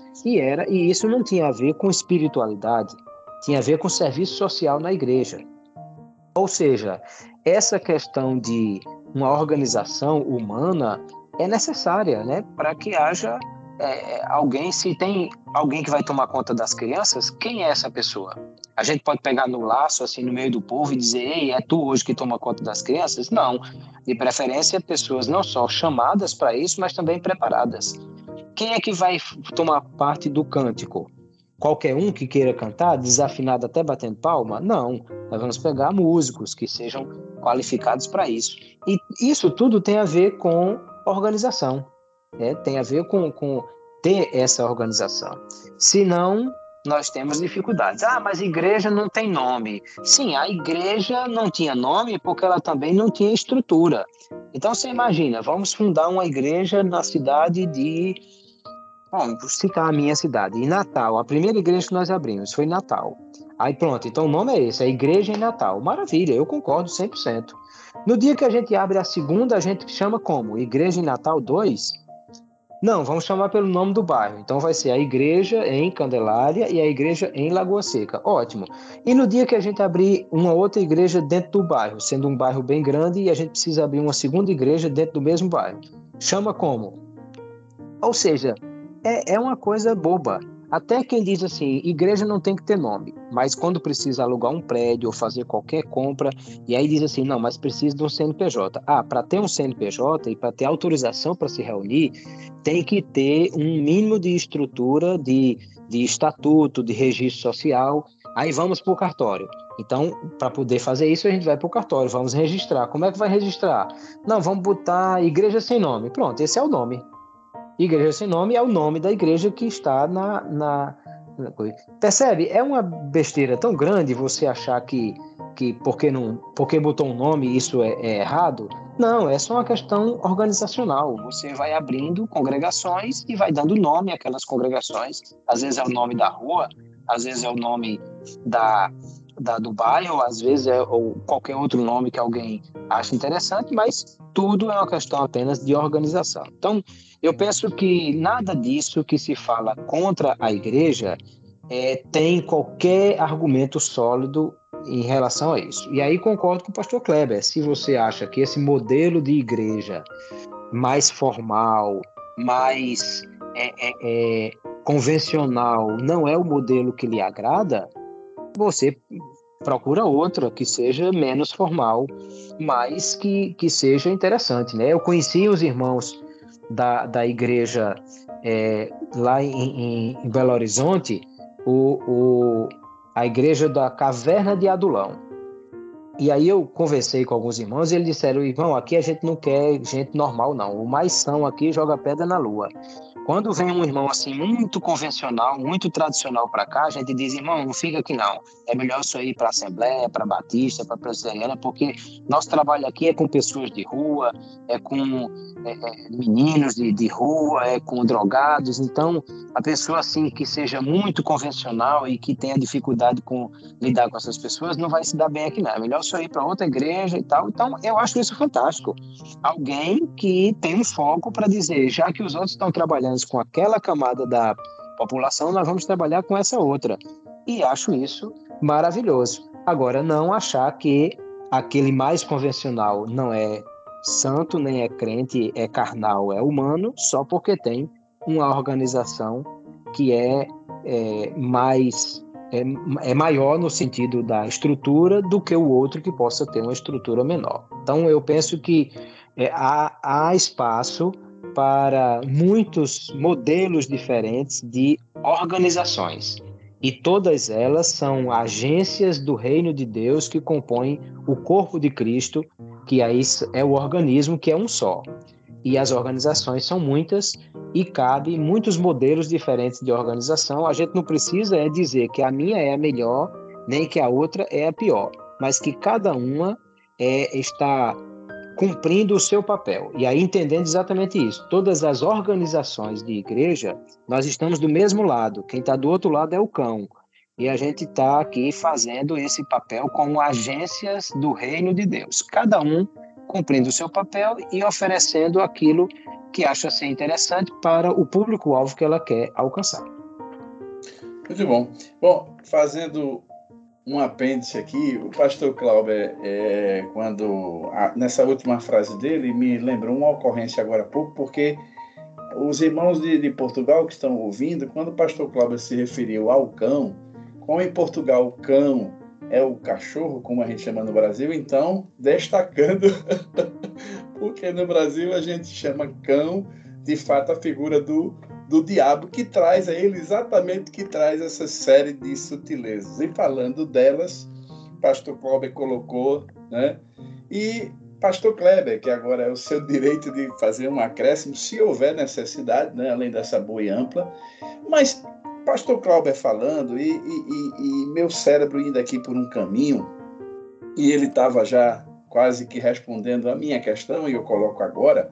E isso não tinha a ver com espiritualidade, tinha a ver com serviço social na igreja. Ou seja, essa questão de uma organização humana é necessária, né, para que haja alguém. Se tem alguém que vai tomar conta das crianças, quem é essa pessoa? A gente pode pegar no laço, assim, no meio do povo e dizer: ei, é tu hoje que toma conta das crianças? Não. De preferência, pessoas não só chamadas para isso, mas também preparadas. Quem é que vai tomar parte do cântico? Qualquer um que queira cantar, desafinado até batendo palma? Não. Nós vamos pegar músicos que sejam qualificados para isso. E isso tudo tem a ver com organização. Tem a ver com ter essa organização. Senão, nós temos dificuldades. Mas a igreja não tem nome. Sim, a igreja não tinha nome porque ela também não tinha estrutura. Então, você imagina, vamos fundar uma igreja na cidade de... Bom, vou citar a minha cidade, em Natal. A primeira igreja que nós abrimos foi em Natal. Aí pronto, então o nome é esse, a Igreja em Natal. Maravilha, eu concordo 100%. No dia que a gente abre a segunda, a gente chama como? Igreja em Natal 2? Não, vamos chamar pelo nome do bairro. Então vai ser a Igreja em Candelária e a Igreja em Lagoa Seca. Ótimo. E no dia que a gente abrir uma outra igreja dentro do bairro, sendo um bairro bem grande, e a gente precisa abrir uma segunda igreja dentro do mesmo bairro, chama como? Ou seja, é uma coisa boba. Até quem diz assim, igreja não tem que ter nome, mas quando precisa alugar um prédio ou fazer qualquer compra, e aí diz assim, não, mas precisa de um CNPJ. Para ter um CNPJ e para ter autorização para se reunir, tem que ter um mínimo de estrutura de estatuto, de registro social. Aí vamos para o cartório. Então, para poder fazer isso, a gente vai para o cartório, vamos registrar. Como é que vai registrar? Não, vamos botar igreja sem nome. Pronto, esse é o nome. Igreja sem nome é o nome da igreja que está na coisa. Percebe? É uma besteira tão grande você achar que porque botou um nome isso é errado. Não, é só uma questão organizacional. Você vai abrindo congregações e vai dando nome àquelas congregações. Às vezes é o nome da rua, às vezes é o nome do bairro, às vezes ou qualquer outro nome que alguém acha interessante, mas tudo é uma questão apenas de organização. Então, eu penso que nada disso que se fala contra a igreja tem qualquer argumento sólido em relação a isso. E aí concordo com o pastor Kleber. Se você acha que esse modelo de igreja mais formal, mais convencional, não é o modelo que lhe agrada, você procura outra que seja menos formal, mas que seja interessante, né? Eu conheci os irmãos da igreja lá em Belo Horizonte, a igreja da Caverna de Adulão. E aí eu conversei com alguns irmãos e eles disseram: irmão, aqui a gente não quer gente normal, não. O mais são aqui joga pedra na lua. Quando vem um irmão assim muito convencional, muito tradicional para cá, a gente diz: irmão, não fica aqui não. É melhor isso ir para a Assembleia, para a Batista, para a Presbiteriana, porque nosso trabalho aqui é com pessoas de rua, é com meninos de rua, é com drogados. Então, a pessoa assim que seja muito convencional e que tenha dificuldade com lidar com essas pessoas não vai se dar bem aqui não. É melhor isso ir para outra igreja e tal. Então, eu acho isso fantástico. Alguém que tem um foco para dizer, já que os outros estão trabalhando com aquela camada da população, nós vamos trabalhar com essa outra. E acho isso maravilhoso. Agora, não achar que aquele mais convencional não é santo, nem é crente, é carnal, é humano, só porque tem uma organização que é maior no sentido da estrutura do que o outro que possa ter uma estrutura menor. Então, eu penso que há espaço para muitos modelos diferentes de organizações. E todas elas são agências do reino de Deus que compõem o corpo de Cristo, que aí é o organismo que é um só. E as organizações são muitas e cabe muitos modelos diferentes de organização. A gente não precisa dizer que a minha é a melhor, nem que a outra é a pior, mas que cada uma está cumprindo o seu papel. E aí entendendo exatamente isso. Todas as organizações de igreja, nós estamos do mesmo lado. Quem está do outro lado é o cão. E a gente está aqui fazendo esse papel como agências do reino de Deus. Cada um cumprindo o seu papel e oferecendo aquilo que acha ser interessante para o público-alvo que ela quer alcançar. Muito bom. Bom, fazendo um apêndice aqui, o pastor Clauber, nessa última frase dele, me lembrou uma ocorrência agora há pouco, porque os irmãos de Portugal que estão ouvindo, quando o pastor Clauber se referiu ao cão, como em Portugal o cão é o cachorro, como a gente chama no Brasil, então, destacando, porque no Brasil a gente chama cão, de fato, a figura do diabo, que traz a ele exatamente essa série de sutilezas. E falando delas, pastor Kleber colocou, né? E pastor Kleber, que agora é o seu direito de fazer um acréscimo, se houver necessidade, né? Além dessa boa e ampla. Mas pastor Kleber falando, e meu cérebro indo aqui por um caminho, e ele estava já quase que respondendo a minha questão, e eu coloco agora.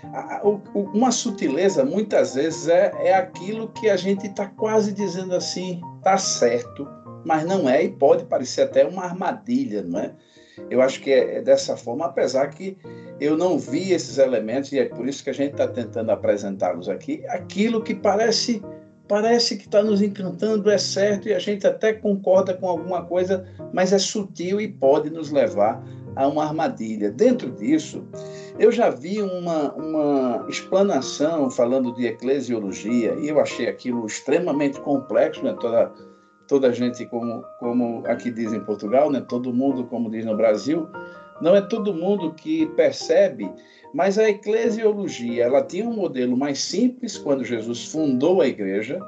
Uma sutileza, muitas vezes, é aquilo que a gente está quase dizendo assim, está certo, mas não é, e pode parecer até uma armadilha, não é? Eu acho que é dessa forma, apesar que eu não vi esses elementos, e é por isso que a gente está tentando apresentá-los aqui, aquilo que parece que está nos encantando, é certo, e a gente até concorda com alguma coisa, mas é sutil e pode nos levar a uma armadilha. Dentro disso, eu já vi uma explanação falando de eclesiologia, e eu achei aquilo extremamente complexo, né? Toda gente, como aqui diz em Portugal, né? Todo mundo, como diz no Brasil, não é todo mundo que percebe, mas a eclesiologia, ela tinha um modelo mais simples quando Jesus fundou a igreja.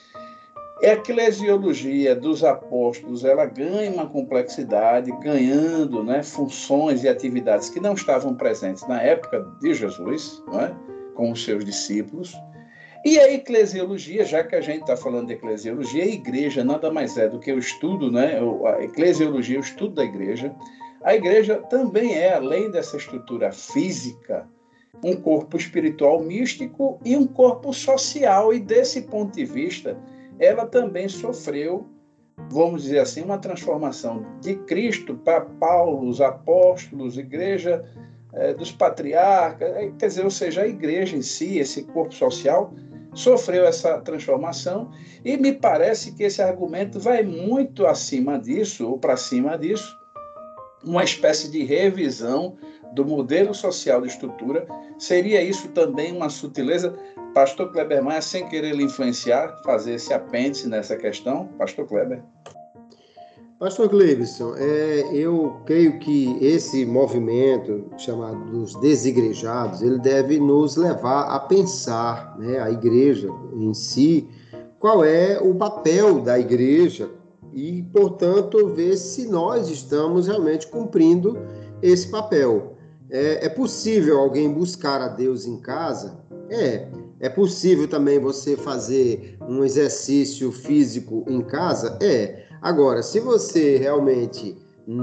A eclesiologia dos apóstolos, ela ganha uma complexidade, ganhando, né, funções e atividades que não estavam presentes na época de Jesus, né, com os seus discípulos. E a eclesiologia, já que a gente está falando de eclesiologia, a igreja nada mais é do que o estudo, né, a eclesiologia, o estudo da igreja. A igreja também é, além dessa estrutura física, um corpo espiritual místico e um corpo social, e desse ponto de vista, ela também sofreu, vamos dizer assim, uma transformação de Cristo para Paulo, os apóstolos, igreja dos patriarcas, quer dizer, ou seja, a igreja em si, esse corpo social, sofreu essa transformação, e me parece que esse argumento vai muito acima disso, ou para cima disso, uma espécie de revisão do modelo social de estrutura. Seria isso também uma sutileza? Pastor Kleber Maia, sem querer lhe influenciar, fazer esse apêndice nessa questão. Pastor Kleber. Pastor Gleibson, eu creio que esse movimento chamado dos desigrejados, ele deve nos levar a pensar, né, a igreja em si, qual é o papel da igreja e, portanto, ver se nós estamos realmente cumprindo esse papel. É possível alguém buscar a Deus em casa? É possível também você fazer um exercício físico em casa? Agora, se você realmente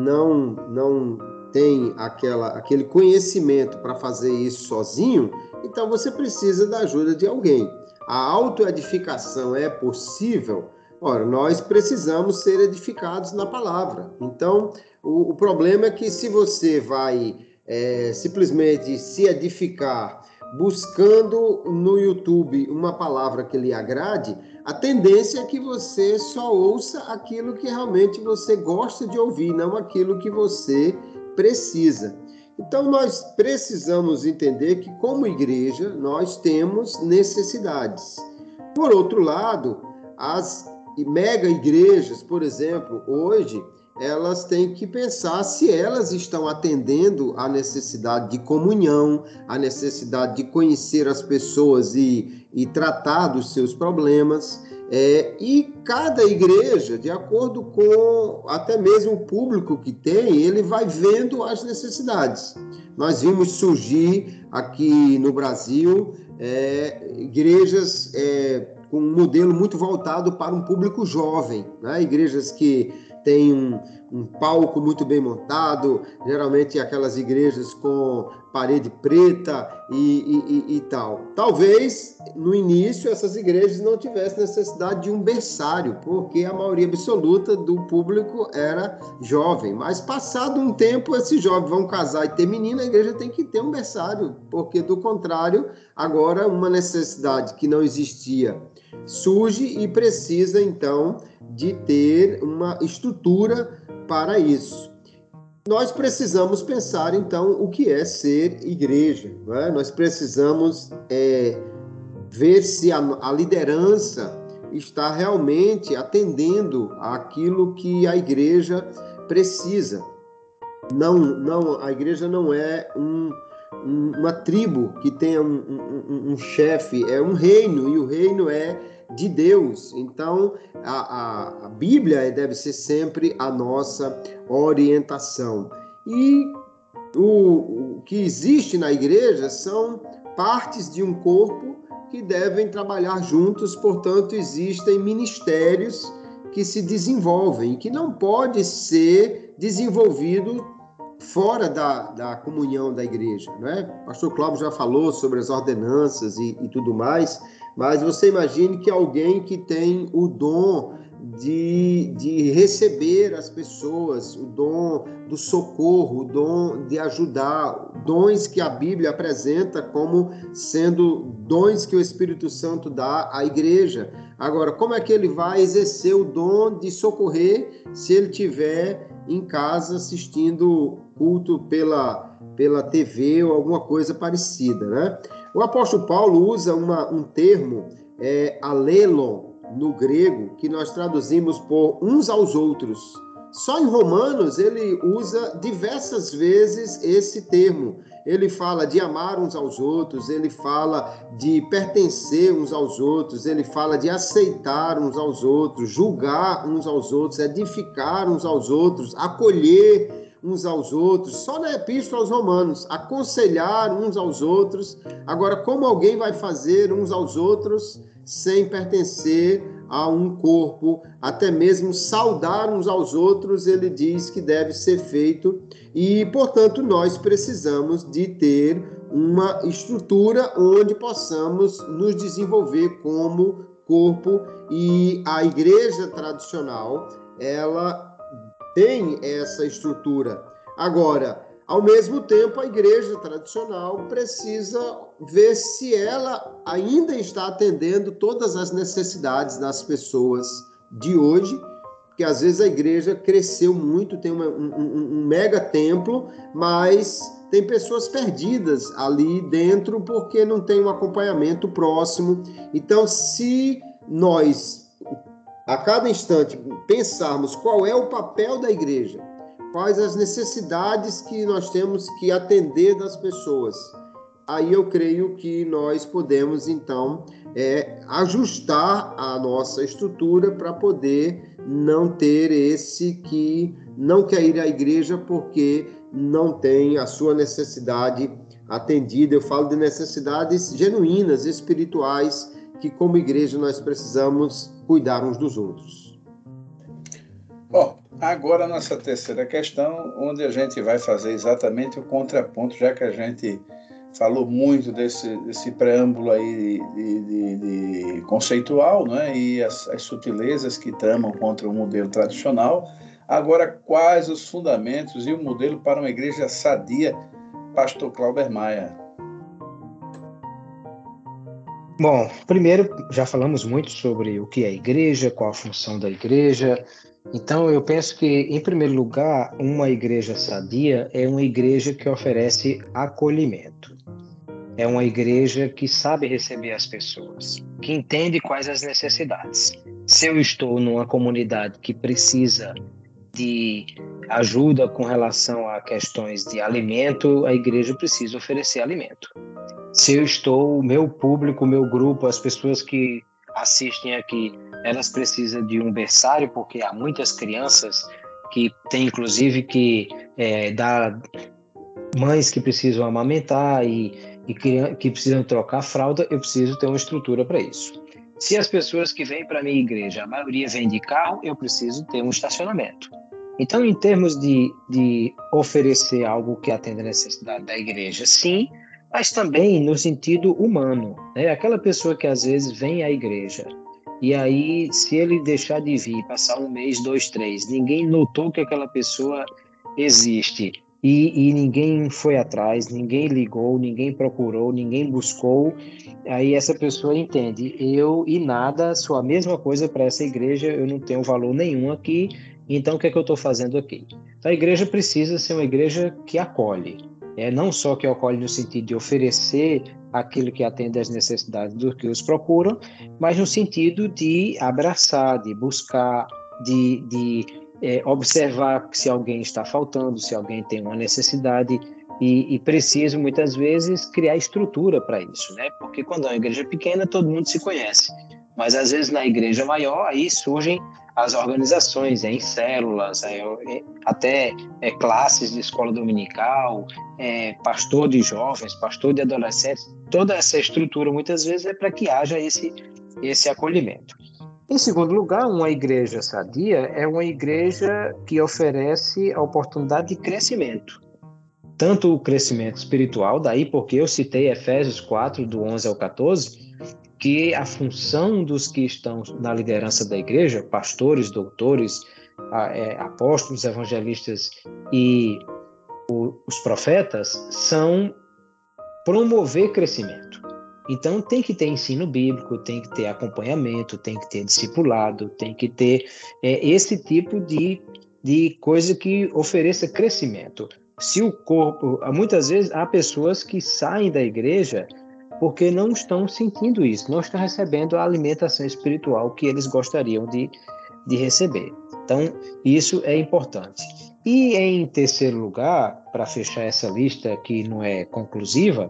não tem aquele conhecimento para fazer isso sozinho, então você precisa da ajuda de alguém. A autoedificação é possível? Ora, nós precisamos ser edificados na palavra. Então, o problema é que se você vai simplesmente se edificar buscando no YouTube uma palavra que lhe agrade, a tendência é que você só ouça aquilo que realmente você gosta de ouvir, não aquilo que você precisa. Então, nós precisamos entender que, como igreja, nós temos necessidades. Por outro lado, as mega igrejas, por exemplo, hoje, elas têm que pensar se elas estão atendendo à necessidade de comunhão, à necessidade de conhecer as pessoas e tratar dos seus problemas. E cada igreja, de acordo com até mesmo o público que tem, ele vai vendo as necessidades. Nós vimos surgir aqui no Brasil igrejas com um modelo muito voltado para um público jovem, né? Igrejas que têm um palco muito bem montado, geralmente aquelas igrejas com parede preta e tal. Talvez, no início, essas igrejas não tivessem necessidade de um berçário, porque a maioria absoluta do público era jovem. Mas, passado um tempo, esses jovens vão casar e ter menino, a igreja tem que ter um berçário, porque, do contrário, agora uma necessidade que não existia surge e precisa, então, de ter uma estrutura para isso. Nós precisamos pensar, então, o que é ser igreja, não é? Nós precisamos ver se a liderança está realmente atendendo àquilo que a igreja precisa. Não, a igreja não é uma tribo que tenha um chefe, é um reino, e o reino é de Deus. Então, a Bíblia deve ser sempre a nossa orientação. E o que existe na igreja são partes de um corpo que devem trabalhar juntos, portanto, existem ministérios que se desenvolvem, que não pode ser desenvolvido fora da comunhão da igreja, né? O pastor Cláudio já falou sobre as ordenanças e tudo mais, mas você imagine que alguém que tem o dom de receber as pessoas, o dom do socorro, o dom de ajudar, dons que a Bíblia apresenta como sendo dons que o Espírito Santo dá à igreja. Agora, como é que ele vai exercer o dom de socorrer se ele estiver em casa assistindo culto pela TV ou alguma coisa parecida, né? O apóstolo Paulo usa um termo, alelon, no grego, que nós traduzimos por uns aos outros. Só em Romanos ele usa diversas vezes esse termo. Ele fala de amar uns aos outros, ele fala de pertencer uns aos outros, ele fala de aceitar uns aos outros, julgar uns aos outros, edificar uns aos outros, acolher uns aos outros. Só na Epístola aos Romanos, aconselhar uns aos outros. Agora, como alguém vai fazer uns aos outros sem pertencer a um corpo, até mesmo saudar uns aos outros, ele diz que deve ser feito, e, portanto, nós precisamos de ter uma estrutura onde possamos nos desenvolver como corpo, e a igreja tradicional, ela tem essa estrutura. Agora, ao mesmo tempo, a igreja tradicional precisa ver se ela ainda está atendendo todas as necessidades das pessoas de hoje, porque às vezes a igreja cresceu muito, tem um mega templo, mas tem pessoas perdidas ali dentro porque não tem um acompanhamento próximo. Então, se nós, a cada instante, pensarmos qual é o papel da igreja, quais as necessidades que nós temos que atender das pessoas, aí eu creio que nós podemos, então, ajustar a nossa estrutura para poder não ter esse que não quer ir à igreja porque não tem a sua necessidade atendida. Eu falo de necessidades genuínas, espirituais, que como igreja nós precisamos cuidar uns dos outros. Bom, agora a nossa terceira questão, onde a gente vai fazer exatamente o contraponto, já que a gente falou muito desse preâmbulo aí de conceitual, né, e as sutilezas que tramam contra o modelo tradicional. Agora, quais os fundamentos e o modelo para uma igreja sadia, pastor Clauber Maia? Bom, primeiro, já falamos muito sobre o que é a igreja, qual a função da igreja. Então, eu penso que, em primeiro lugar, uma igreja sadia é uma igreja que oferece acolhimento. É uma igreja que sabe receber as pessoas, que entende quais as necessidades. Se eu estou numa comunidade que precisa de ajuda com relação a questões de alimento, a igreja precisa oferecer alimento. Se eu estou, o meu público, o meu grupo, as pessoas que assistem aqui elas precisam de um berçário, porque há muitas crianças que têm, inclusive, que dar mães que precisam amamentar e que precisam trocar fralda. Eu preciso ter uma estrutura para isso. Se as pessoas que vêm para a minha igreja, a maioria vem de carro, eu preciso ter um estacionamento. Então, em termos de oferecer algo que atenda a necessidade da igreja, sim, mas também no sentido humano, né? Aquela pessoa que às vezes vem à igreja e aí, se ele deixar de vir, passar um mês, 2, 3, ninguém notou que aquela pessoa existe e ninguém foi atrás, ninguém ligou, ninguém procurou, ninguém buscou, aí essa pessoa entende, eu e nada sou a mesma coisa para essa igreja, eu não tenho valor nenhum aqui, então o que é que eu estou fazendo aqui? Então, a igreja precisa ser uma igreja que acolhe, não só que acolhe no sentido de oferecer aquilo que atende às necessidades dos que os procuram, mas no sentido de abraçar, de buscar, de observar se alguém está faltando, se alguém tem uma necessidade e preciso, muitas vezes, criar estrutura para isso, né? Porque quando é uma igreja pequena, todo mundo se conhece, mas às vezes na igreja maior, aí surgem as organizações, em células, até classes de escola dominical, pastor de jovens, pastor de adolescentes, toda essa estrutura muitas vezes é para que haja esse acolhimento. Em segundo lugar, uma igreja sadia é uma igreja que oferece a oportunidade de crescimento. Tanto o crescimento espiritual, daí porque eu citei Efésios 4, do 11 ao 14, que a função dos que estão na liderança da igreja, pastores, doutores, apóstolos, evangelistas e os profetas, são promover crescimento. Então, tem que ter ensino bíblico, tem que ter acompanhamento, tem que ter discipulado, tem que ter esse tipo de coisa que ofereça crescimento. Se o corpo... Muitas vezes, há pessoas que saem da igreja porque não estão sentindo isso, não estão recebendo a alimentação espiritual que eles gostariam de receber. Então, isso é importante. E, em terceiro lugar, para fechar essa lista que não é conclusiva,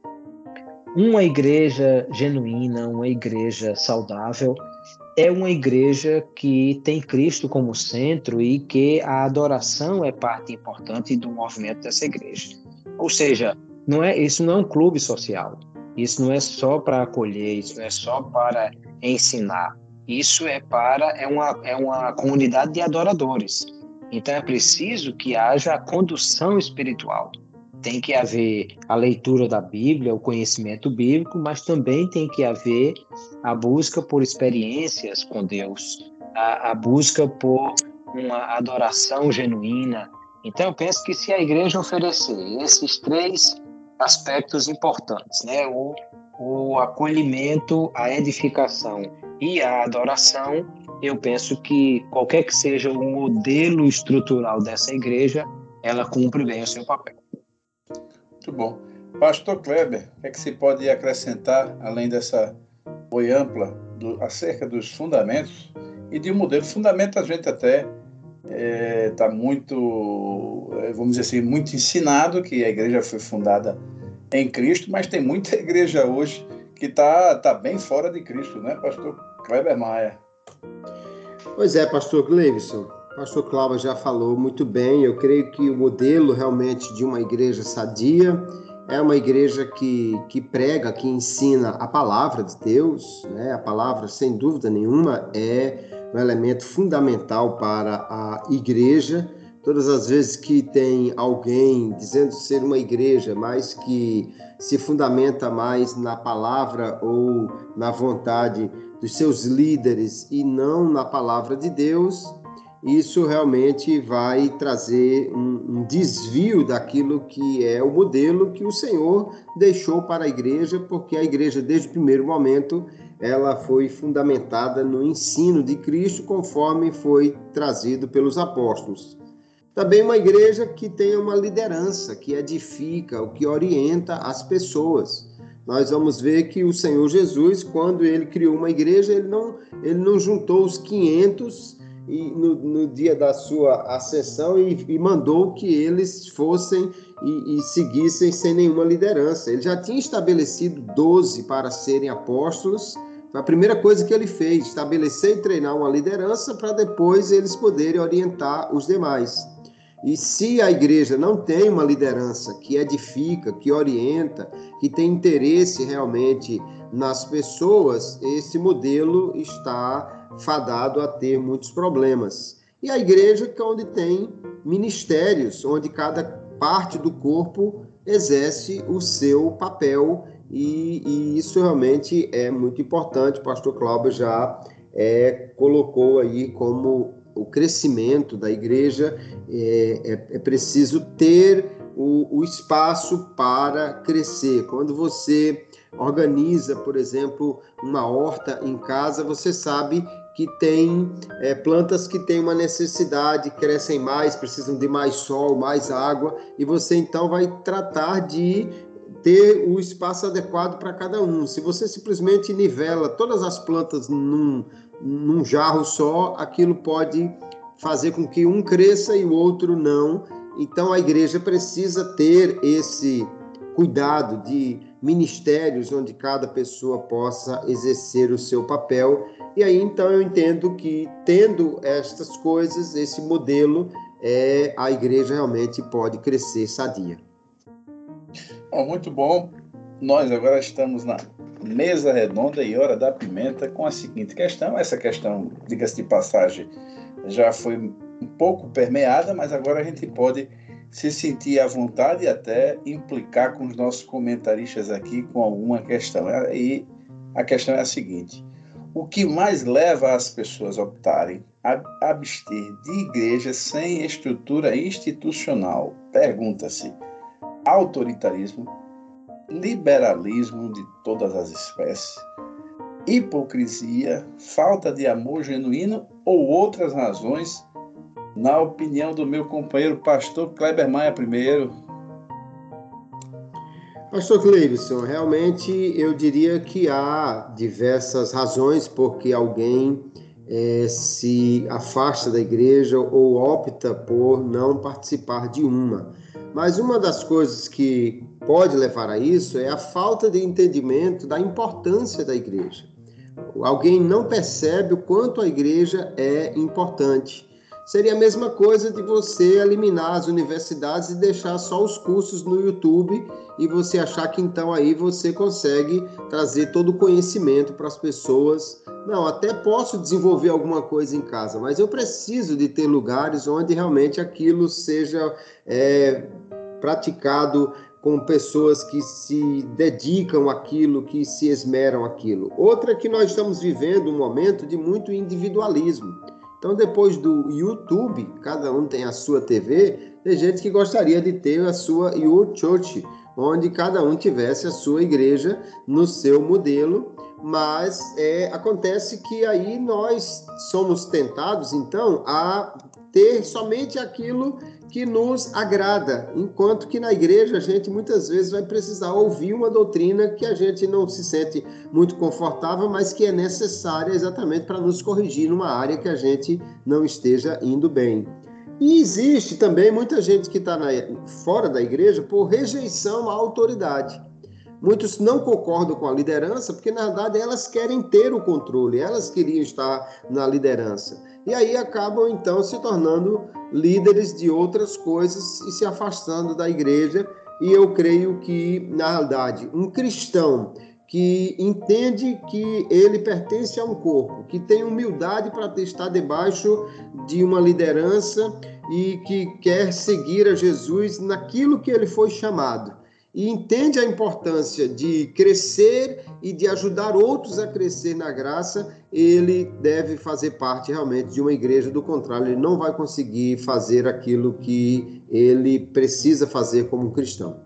uma igreja genuína, uma igreja saudável, é uma igreja que tem Cristo como centro e que a adoração é parte importante do movimento dessa igreja. Ou seja, isso não é um clube social, isso não é só para acolher, isso não é só para ensinar, isso é uma comunidade de adoradores. Então é preciso que haja a condução espiritual. Tem que haver a leitura da Bíblia, o conhecimento bíblico, mas também tem que haver a busca por experiências com Deus, a busca por uma adoração genuína. Então, eu penso que se a igreja oferecer esses 3 aspectos importantes, né, o acolhimento, a edificação e a adoração, eu penso que qualquer que seja o modelo estrutural dessa igreja, ela cumpre bem o seu papel. Muito bom. Pastor Kleber, o que é que se pode acrescentar, além dessa oi ampla, acerca dos fundamentos e de um modelo? Fundamento, a gente até está muito, vamos dizer assim, muito ensinado, que a igreja foi fundada em Cristo, mas tem muita igreja hoje que está bem fora de Cristo, né, pastor Kleber Maia? Pois é, pastor Gleibson. Pastor Cláudio já falou muito bem. Eu creio que o modelo realmente de uma igreja sadia é uma igreja que prega, que ensina a palavra de Deus, né? A palavra, sem dúvida nenhuma, é um elemento fundamental para a igreja. Todas as vezes que tem alguém dizendo ser uma igreja, mas que se fundamenta mais na palavra ou na vontade dos seus líderes e não na palavra de Deus, isso realmente vai trazer um desvio daquilo que é o modelo que o Senhor deixou para a igreja, porque a igreja, desde o primeiro momento, ela foi fundamentada no ensino de Cristo, conforme foi trazido pelos apóstolos. Também uma igreja que tenha uma liderança, que edifica, que orienta as pessoas. Nós vamos ver que o Senhor Jesus, quando ele criou uma igreja, ele não juntou os 500 no dia da sua ascensão e mandou que eles fossem e seguissem sem nenhuma liderança. Ele já tinha estabelecido 12 para serem apóstolos, Foi a primeira coisa que ele fez, estabelecer e treinar uma liderança para depois eles poderem orientar os demais. E se a igreja não tem uma liderança que edifica, que orienta, que tem interesse realmente nas pessoas, esse modelo está fadado a ter muitos problemas. E a igreja que é onde tem ministérios, onde cada parte do corpo exerce o seu papel, e isso realmente é muito importante. O pastor Cláudio já colocou aí como o crescimento da igreja, é preciso ter o espaço para crescer. Quando você organiza, por exemplo, uma horta em casa, você sabe que tem plantas que têm uma necessidade, crescem mais, precisam de mais sol, mais água, e você então vai tratar de ter o espaço adequado para cada um. Se você simplesmente nivela todas as plantas num jarro só, aquilo pode fazer com que um cresça e o outro não. Então a igreja precisa ter esse cuidado de ministérios onde cada pessoa possa exercer o seu papel. E aí então eu entendo que, tendo estas coisas, esse modelo, a igreja realmente pode crescer sadia. Muito bom. Nós agora estamos na mesa redonda e hora da pimenta com a seguinte questão. Essa questão, diga-se de passagem, já foi um pouco permeada, mas agora a gente pode se sentir à vontade e até implicar com os nossos comentaristas aqui com alguma questão. E a questão é a seguinte: o que mais leva as pessoas a optarem a abster de igrejas sem estrutura institucional? Pergunta-se: autoritarismo, liberalismo de todas as espécies, hipocrisia, falta de amor genuíno ou outras razões, na opinião do meu companheiro pastor Kleber Maia primeiro? Pastor Cleibson, realmente eu diria que há diversas razões por que alguém se afasta da igreja ou opta por não participar de uma. Mas uma das coisas que pode levar a isso é a falta de entendimento da importância da igreja. Alguém não percebe o quanto a igreja é importante. Seria a mesma coisa de você eliminar as universidades e deixar só os cursos no YouTube e você achar que então aí você consegue trazer todo o conhecimento para as pessoas. Não, até posso desenvolver alguma coisa em casa, mas eu preciso de ter lugares onde realmente aquilo seja praticado com pessoas que se dedicam àquilo, que se esmeram àquilo. Outra é que nós estamos vivendo um momento de muito individualismo. Então, depois do YouTube, cada um tem a sua TV, tem gente que gostaria de ter a sua Your Church, onde cada um tivesse a sua igreja no seu modelo, mas acontece que aí nós somos tentados, então, a ter somente aquilo que nos agrada, enquanto que na igreja a gente muitas vezes vai precisar ouvir uma doutrina que a gente não se sente muito confortável, mas que é necessária exatamente para nos corrigir numa área que a gente não esteja indo bem. E existe também muita gente que está fora da igreja por rejeição à autoridade. Muitos não concordam com a liderança porque, na verdade, elas querem ter o controle, elas queriam estar na liderança. E aí acabam, então, se tornando líderes de outras coisas e se afastando da igreja. E eu creio que, na realidade, um cristão que entende que ele pertence a um corpo, que tem humildade para estar debaixo de uma liderança e que quer seguir a Jesus naquilo que ele foi chamado, e entende a importância de crescer e de ajudar outros a crescer na graça, ele deve fazer parte realmente de uma igreja. Do contrário, ele não vai conseguir fazer aquilo que ele precisa fazer como cristão.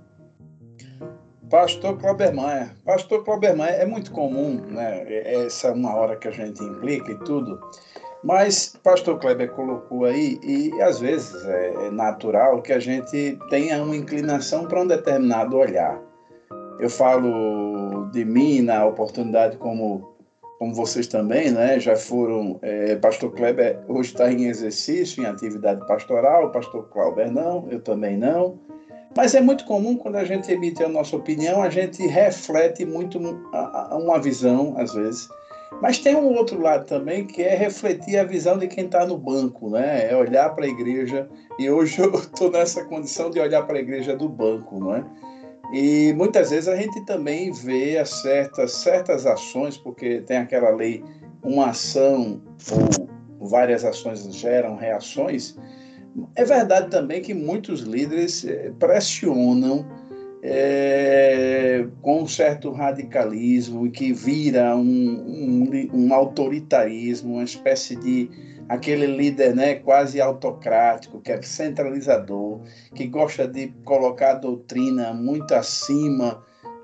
Pastor Kleber Maia. Pastor Kleber Maia, é muito comum, né? Essa é uma hora que a gente implica e tudo, mas pastor Kleber colocou aí, e às vezes é natural que a gente tenha uma inclinação para um determinado olhar. Eu falo de mim na oportunidade como vocês também, né? Já foram, pastor Kleber hoje está em exercício, em atividade pastoral, pastor Kleber não, eu também não. Mas é muito comum, quando a gente emite a nossa opinião, a gente reflete muito uma visão, às vezes, Mas tem um outro lado também, que é refletir a visão de quem está no banco, né? É olhar para a igreja, e hoje eu estou nessa condição de olhar para a igreja do banco, não é? E muitas vezes a gente também vê certas ações, porque tem aquela lei, uma ação ou várias ações geram reações. É verdade também que muitos líderes pressionam com um certo radicalismo e que vira um autoritarismo, uma espécie de aquele líder, né, quase autocrático, que é centralizador, que gosta de colocar a doutrina muito acima,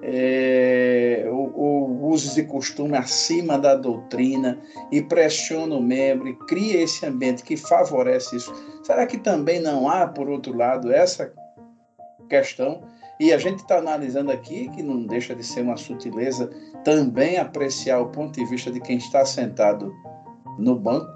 o usos e costumes acima da doutrina e pressiona o membro e cria esse ambiente que favorece isso. Será que também não há, por outro lado, essa questão? E a gente está analisando aqui, que não deixa de ser uma sutileza, também apreciar o ponto de vista de quem está sentado no banco.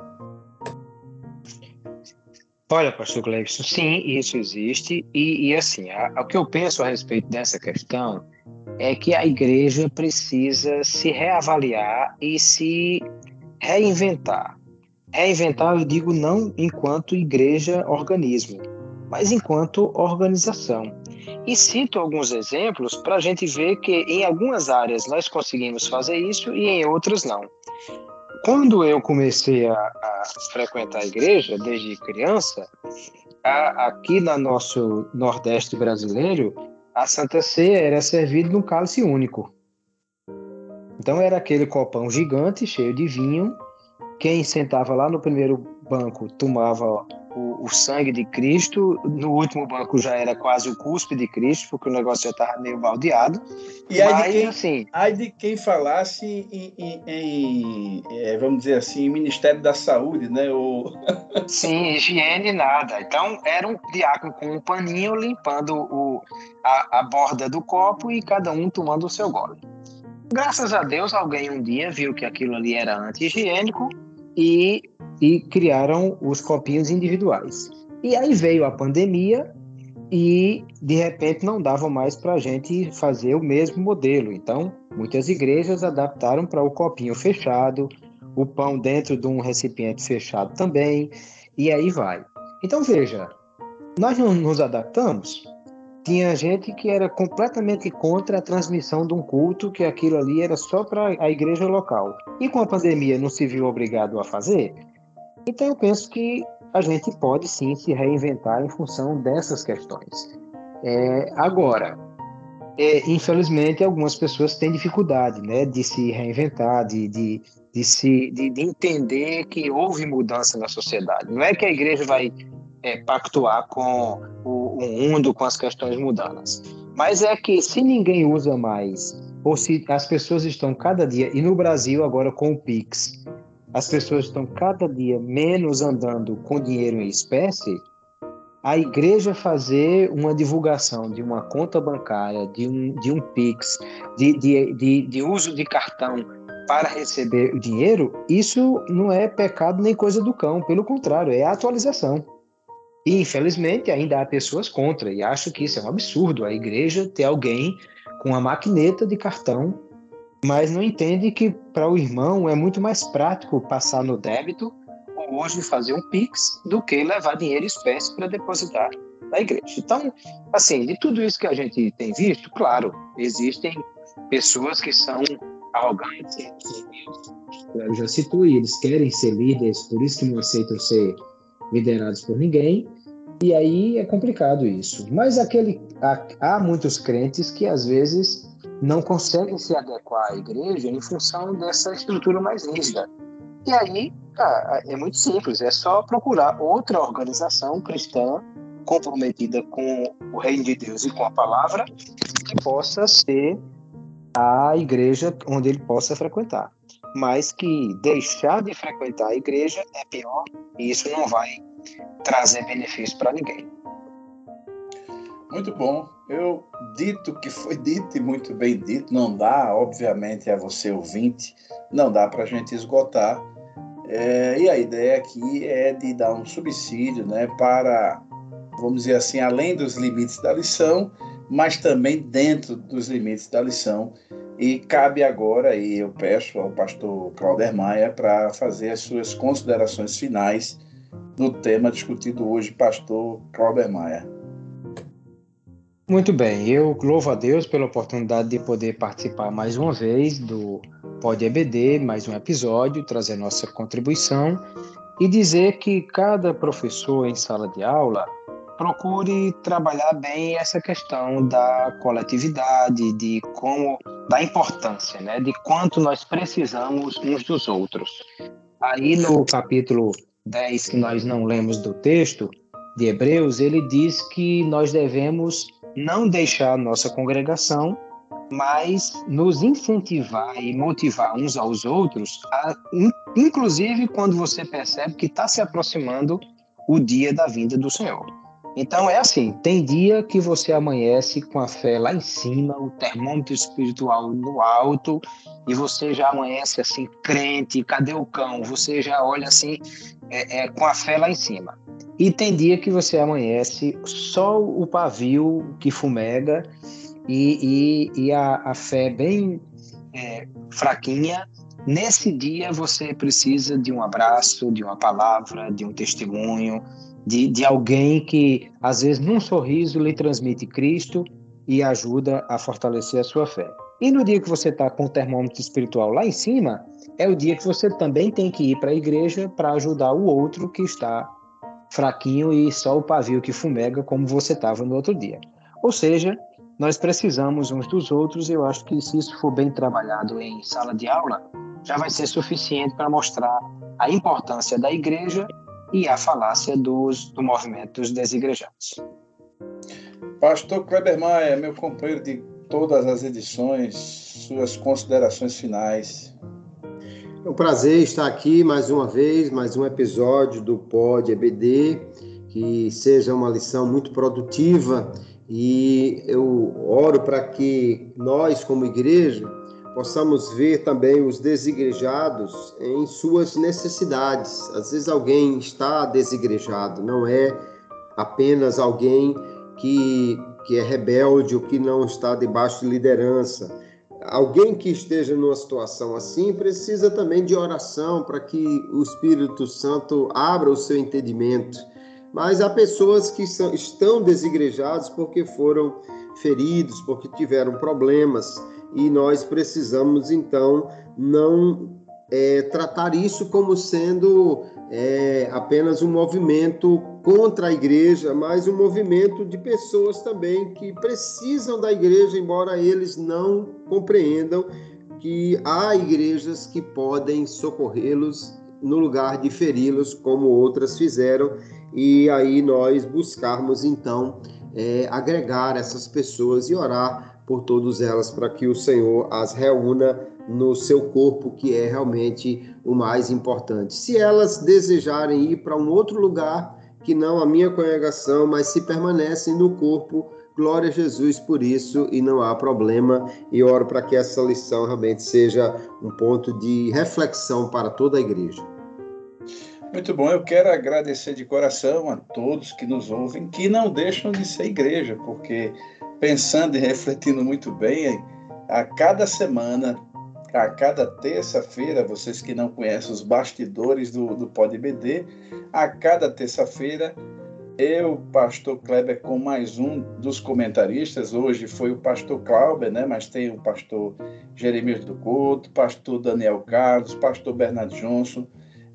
Olha, pastor Cleibson, sim, isso existe. E assim, o que eu penso a respeito dessa questão é que a igreja precisa se reavaliar e se reinventar. Reinventar, eu digo, não enquanto igreja organismo, mas enquanto organização. E cito alguns exemplos para a gente ver que em algumas áreas nós conseguimos fazer isso e em outras não. Quando eu comecei a frequentar a igreja, desde criança, aqui no nosso Nordeste brasileiro, a Santa Ceia era servida num cálice único. Então era aquele copão gigante, cheio de vinho. Quem sentava lá no primeiro banco tomava o sangue de Cristo, no último banco já era quase o cuspe de Cristo, porque o negócio já estava meio baldeado. E aí de quem falasse vamos dizer assim, Ministério da Saúde, né? Sim, higiene nada. Então era um diácono com um paninho limpando a borda do copo e cada um tomando o seu gole. Graças a Deus, alguém um dia viu que aquilo ali era anti-higiênico e criaram os copinhos individuais. E aí veio a pandemia e, de repente, não dava mais para a gente fazer o mesmo modelo. Então, muitas igrejas adaptaram para o copinho fechado, o pão dentro de um recipiente fechado também, e aí vai. Então, veja, nós não nos adaptamos. Tinha gente que era completamente contra a transmissão de um culto, que aquilo ali era só para a igreja local. E com a pandemia não se viu obrigado a fazer. Então eu penso que a gente pode sim se reinventar em função dessas questões. Agora, infelizmente, algumas pessoas têm dificuldade, né, de se reinventar, de entender que houve mudança na sociedade. Não é que a igreja vai pactuar com o mundo, com as questões mundanas. Mas é que se ninguém usa mais, ou se as pessoas estão cada dia, e no Brasil agora com o Pix, as pessoas estão cada dia menos andando com dinheiro em espécie, a igreja fazer uma divulgação de uma conta bancária, de um Pix, de uso de cartão para receber o dinheiro, isso não é pecado nem coisa do cão, pelo contrário, é atualização. E, infelizmente, ainda há pessoas contra, e acho que isso é um absurdo, a igreja ter alguém com uma maquineta de cartão, mas não entende que para o irmão é muito mais prático passar no débito ou hoje fazer um Pix do que levar dinheiro em espécie para depositar na igreja. Então, assim, de tudo isso que a gente tem visto, claro, existem pessoas que são arrogantes, eu já citou, e eles querem ser líderes, por isso que não aceitam ser liderados por ninguém, e aí é complicado isso. Mas há muitos crentes que às vezes não conseguem se adequar à igreja em função dessa estrutura mais rígida. E aí é muito simples, é só procurar outra organização cristã comprometida com o reino de Deus e com a palavra que possa ser a igreja onde ele possa frequentar. Mas que deixar de frequentar a igreja é pior e isso não vai trazer benefício para ninguém. Muito bom. Eu dito o que foi dito e muito bem dito, não dá, obviamente, a você ouvinte, não dá para a gente esgotar. E a ideia aqui é de dar um subsídio, né, para, vamos dizer assim, além dos limites da lição, mas também dentro dos limites da lição, E cabe agora, aí eu peço ao pastor Clauber Maia para fazer as suas considerações finais no tema discutido hoje, pastor Clauber Maia. Muito bem, eu louvo a Deus pela oportunidade de poder participar mais uma vez do Pod EBD, mais um episódio, trazer nossa contribuição e dizer que cada professor em sala de aula procure trabalhar bem essa questão da coletividade, da importância, né, de quanto nós precisamos uns dos outros. Aí no capítulo 10, que nós não lemos do texto de Hebreus, ele diz que nós devemos não deixar a nossa congregação, mas nos incentivar e motivar uns aos outros, inclusive quando você percebe que está se aproximando o dia da vinda do Senhor. Então é assim, tem dia que você amanhece com a fé lá em cima, o termômetro espiritual no alto, e você já amanhece assim, crente, cadê o cão? Você já olha assim, com a fé lá em cima. E tem dia que você amanhece só o pavio que fumega e a fé bem fraquinha. Nesse dia você precisa de um abraço, de uma palavra, de um testemunho, de alguém que, às vezes, num sorriso, lhe transmite Cristo e ajuda a fortalecer a sua fé. E no dia que você está com o termômetro espiritual lá em cima, é o dia que você também tem que ir para a igreja para ajudar o outro que está fraquinho e só o pavio que fumega, como você estava no outro dia. Ou seja, nós precisamos uns dos outros, e eu acho que se isso for bem trabalhado em sala de aula, já vai ser suficiente para mostrar a importância da igreja e a falácia do movimento dos desigrejados. Pastor Clauber Maia, meu companheiro de todas as edições, suas considerações finais. É um prazer estar aqui mais uma vez, mais um episódio do Pod EBD, que seja uma lição muito produtiva, e eu oro para que nós, como igreja, possamos ver também os desigrejados em suas necessidades. Às vezes alguém está desigrejado, não é apenas alguém que é rebelde ou que não está debaixo de liderança. Alguém que esteja numa situação assim precisa também de oração para que o Espírito Santo abra o seu entendimento. Mas há pessoas que estão desigrejadas porque foram feridos, porque tiveram problemas, e nós precisamos, então, não tratar isso como sendo apenas um movimento contra a igreja, mas um movimento de pessoas também que precisam da igreja, embora eles não compreendam que há igrejas que podem socorrê-los no lugar de feri-los, como outras fizeram, e aí nós buscarmos, então, agregar essas pessoas e orar por todas elas, para que o Senhor as reúna no seu corpo, que é realmente o mais importante. Se elas desejarem ir para um outro lugar, que não a minha congregação, mas se permanecem no corpo, glória a Jesus por isso, e não há problema, e oro para que essa lição realmente seja um ponto de reflexão para toda a igreja. Muito bom, eu quero agradecer de coração a todos que nos ouvem, que não deixam de ser igreja, porque pensando e refletindo muito bem, a cada semana, a cada terça-feira, vocês que não conhecem os bastidores do Pod EBD, a cada terça-feira, eu, pastor Kleber, com mais um dos comentaristas, hoje foi o pastor Clauber, né? Mas tem o pastor Jeremias do Couto, pastor Daniel Carlos, pastor Bernardo Johnson,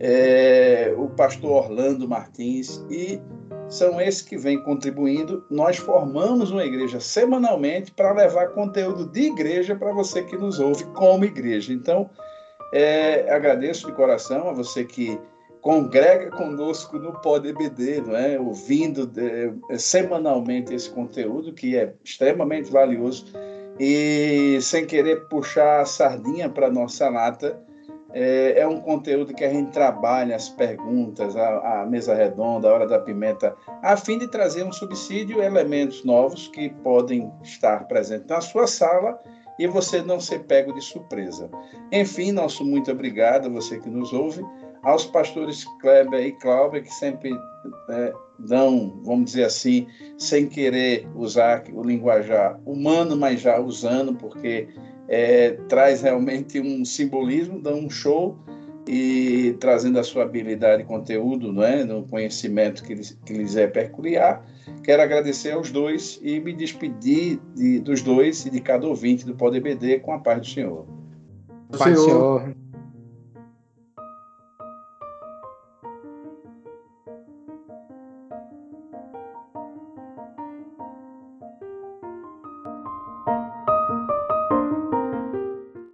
o pastor Orlando Martins, e são esses que vêm contribuindo. Nós formamos uma igreja semanalmente para levar conteúdo de igreja para você que nos ouve como igreja. Então, agradeço de coração a você que congrega conosco no Pod EBD, não é? Ouvindo semanalmente esse conteúdo, que é extremamente valioso, e sem querer puxar a sardinha para a nossa lata, é um conteúdo que a gente trabalha as perguntas, a mesa redonda, a hora da pimenta, a fim de trazer um subsídio, elementos novos que podem estar presentes na sua sala e você não ser pego de surpresa. Enfim, nosso muito obrigado a você que nos ouve, aos pastores Kleber e Clauber, que sempre dão, vamos dizer assim, sem querer usar o linguajar humano, mas já usando, porque traz realmente um simbolismo, dá um show e trazendo a sua habilidade de conteúdo, no conhecimento que lhes é peculiar. Quero agradecer aos dois e me despedir dos dois e de cada ouvinte do Pod EBD com a paz do Senhor. Paz do Senhor.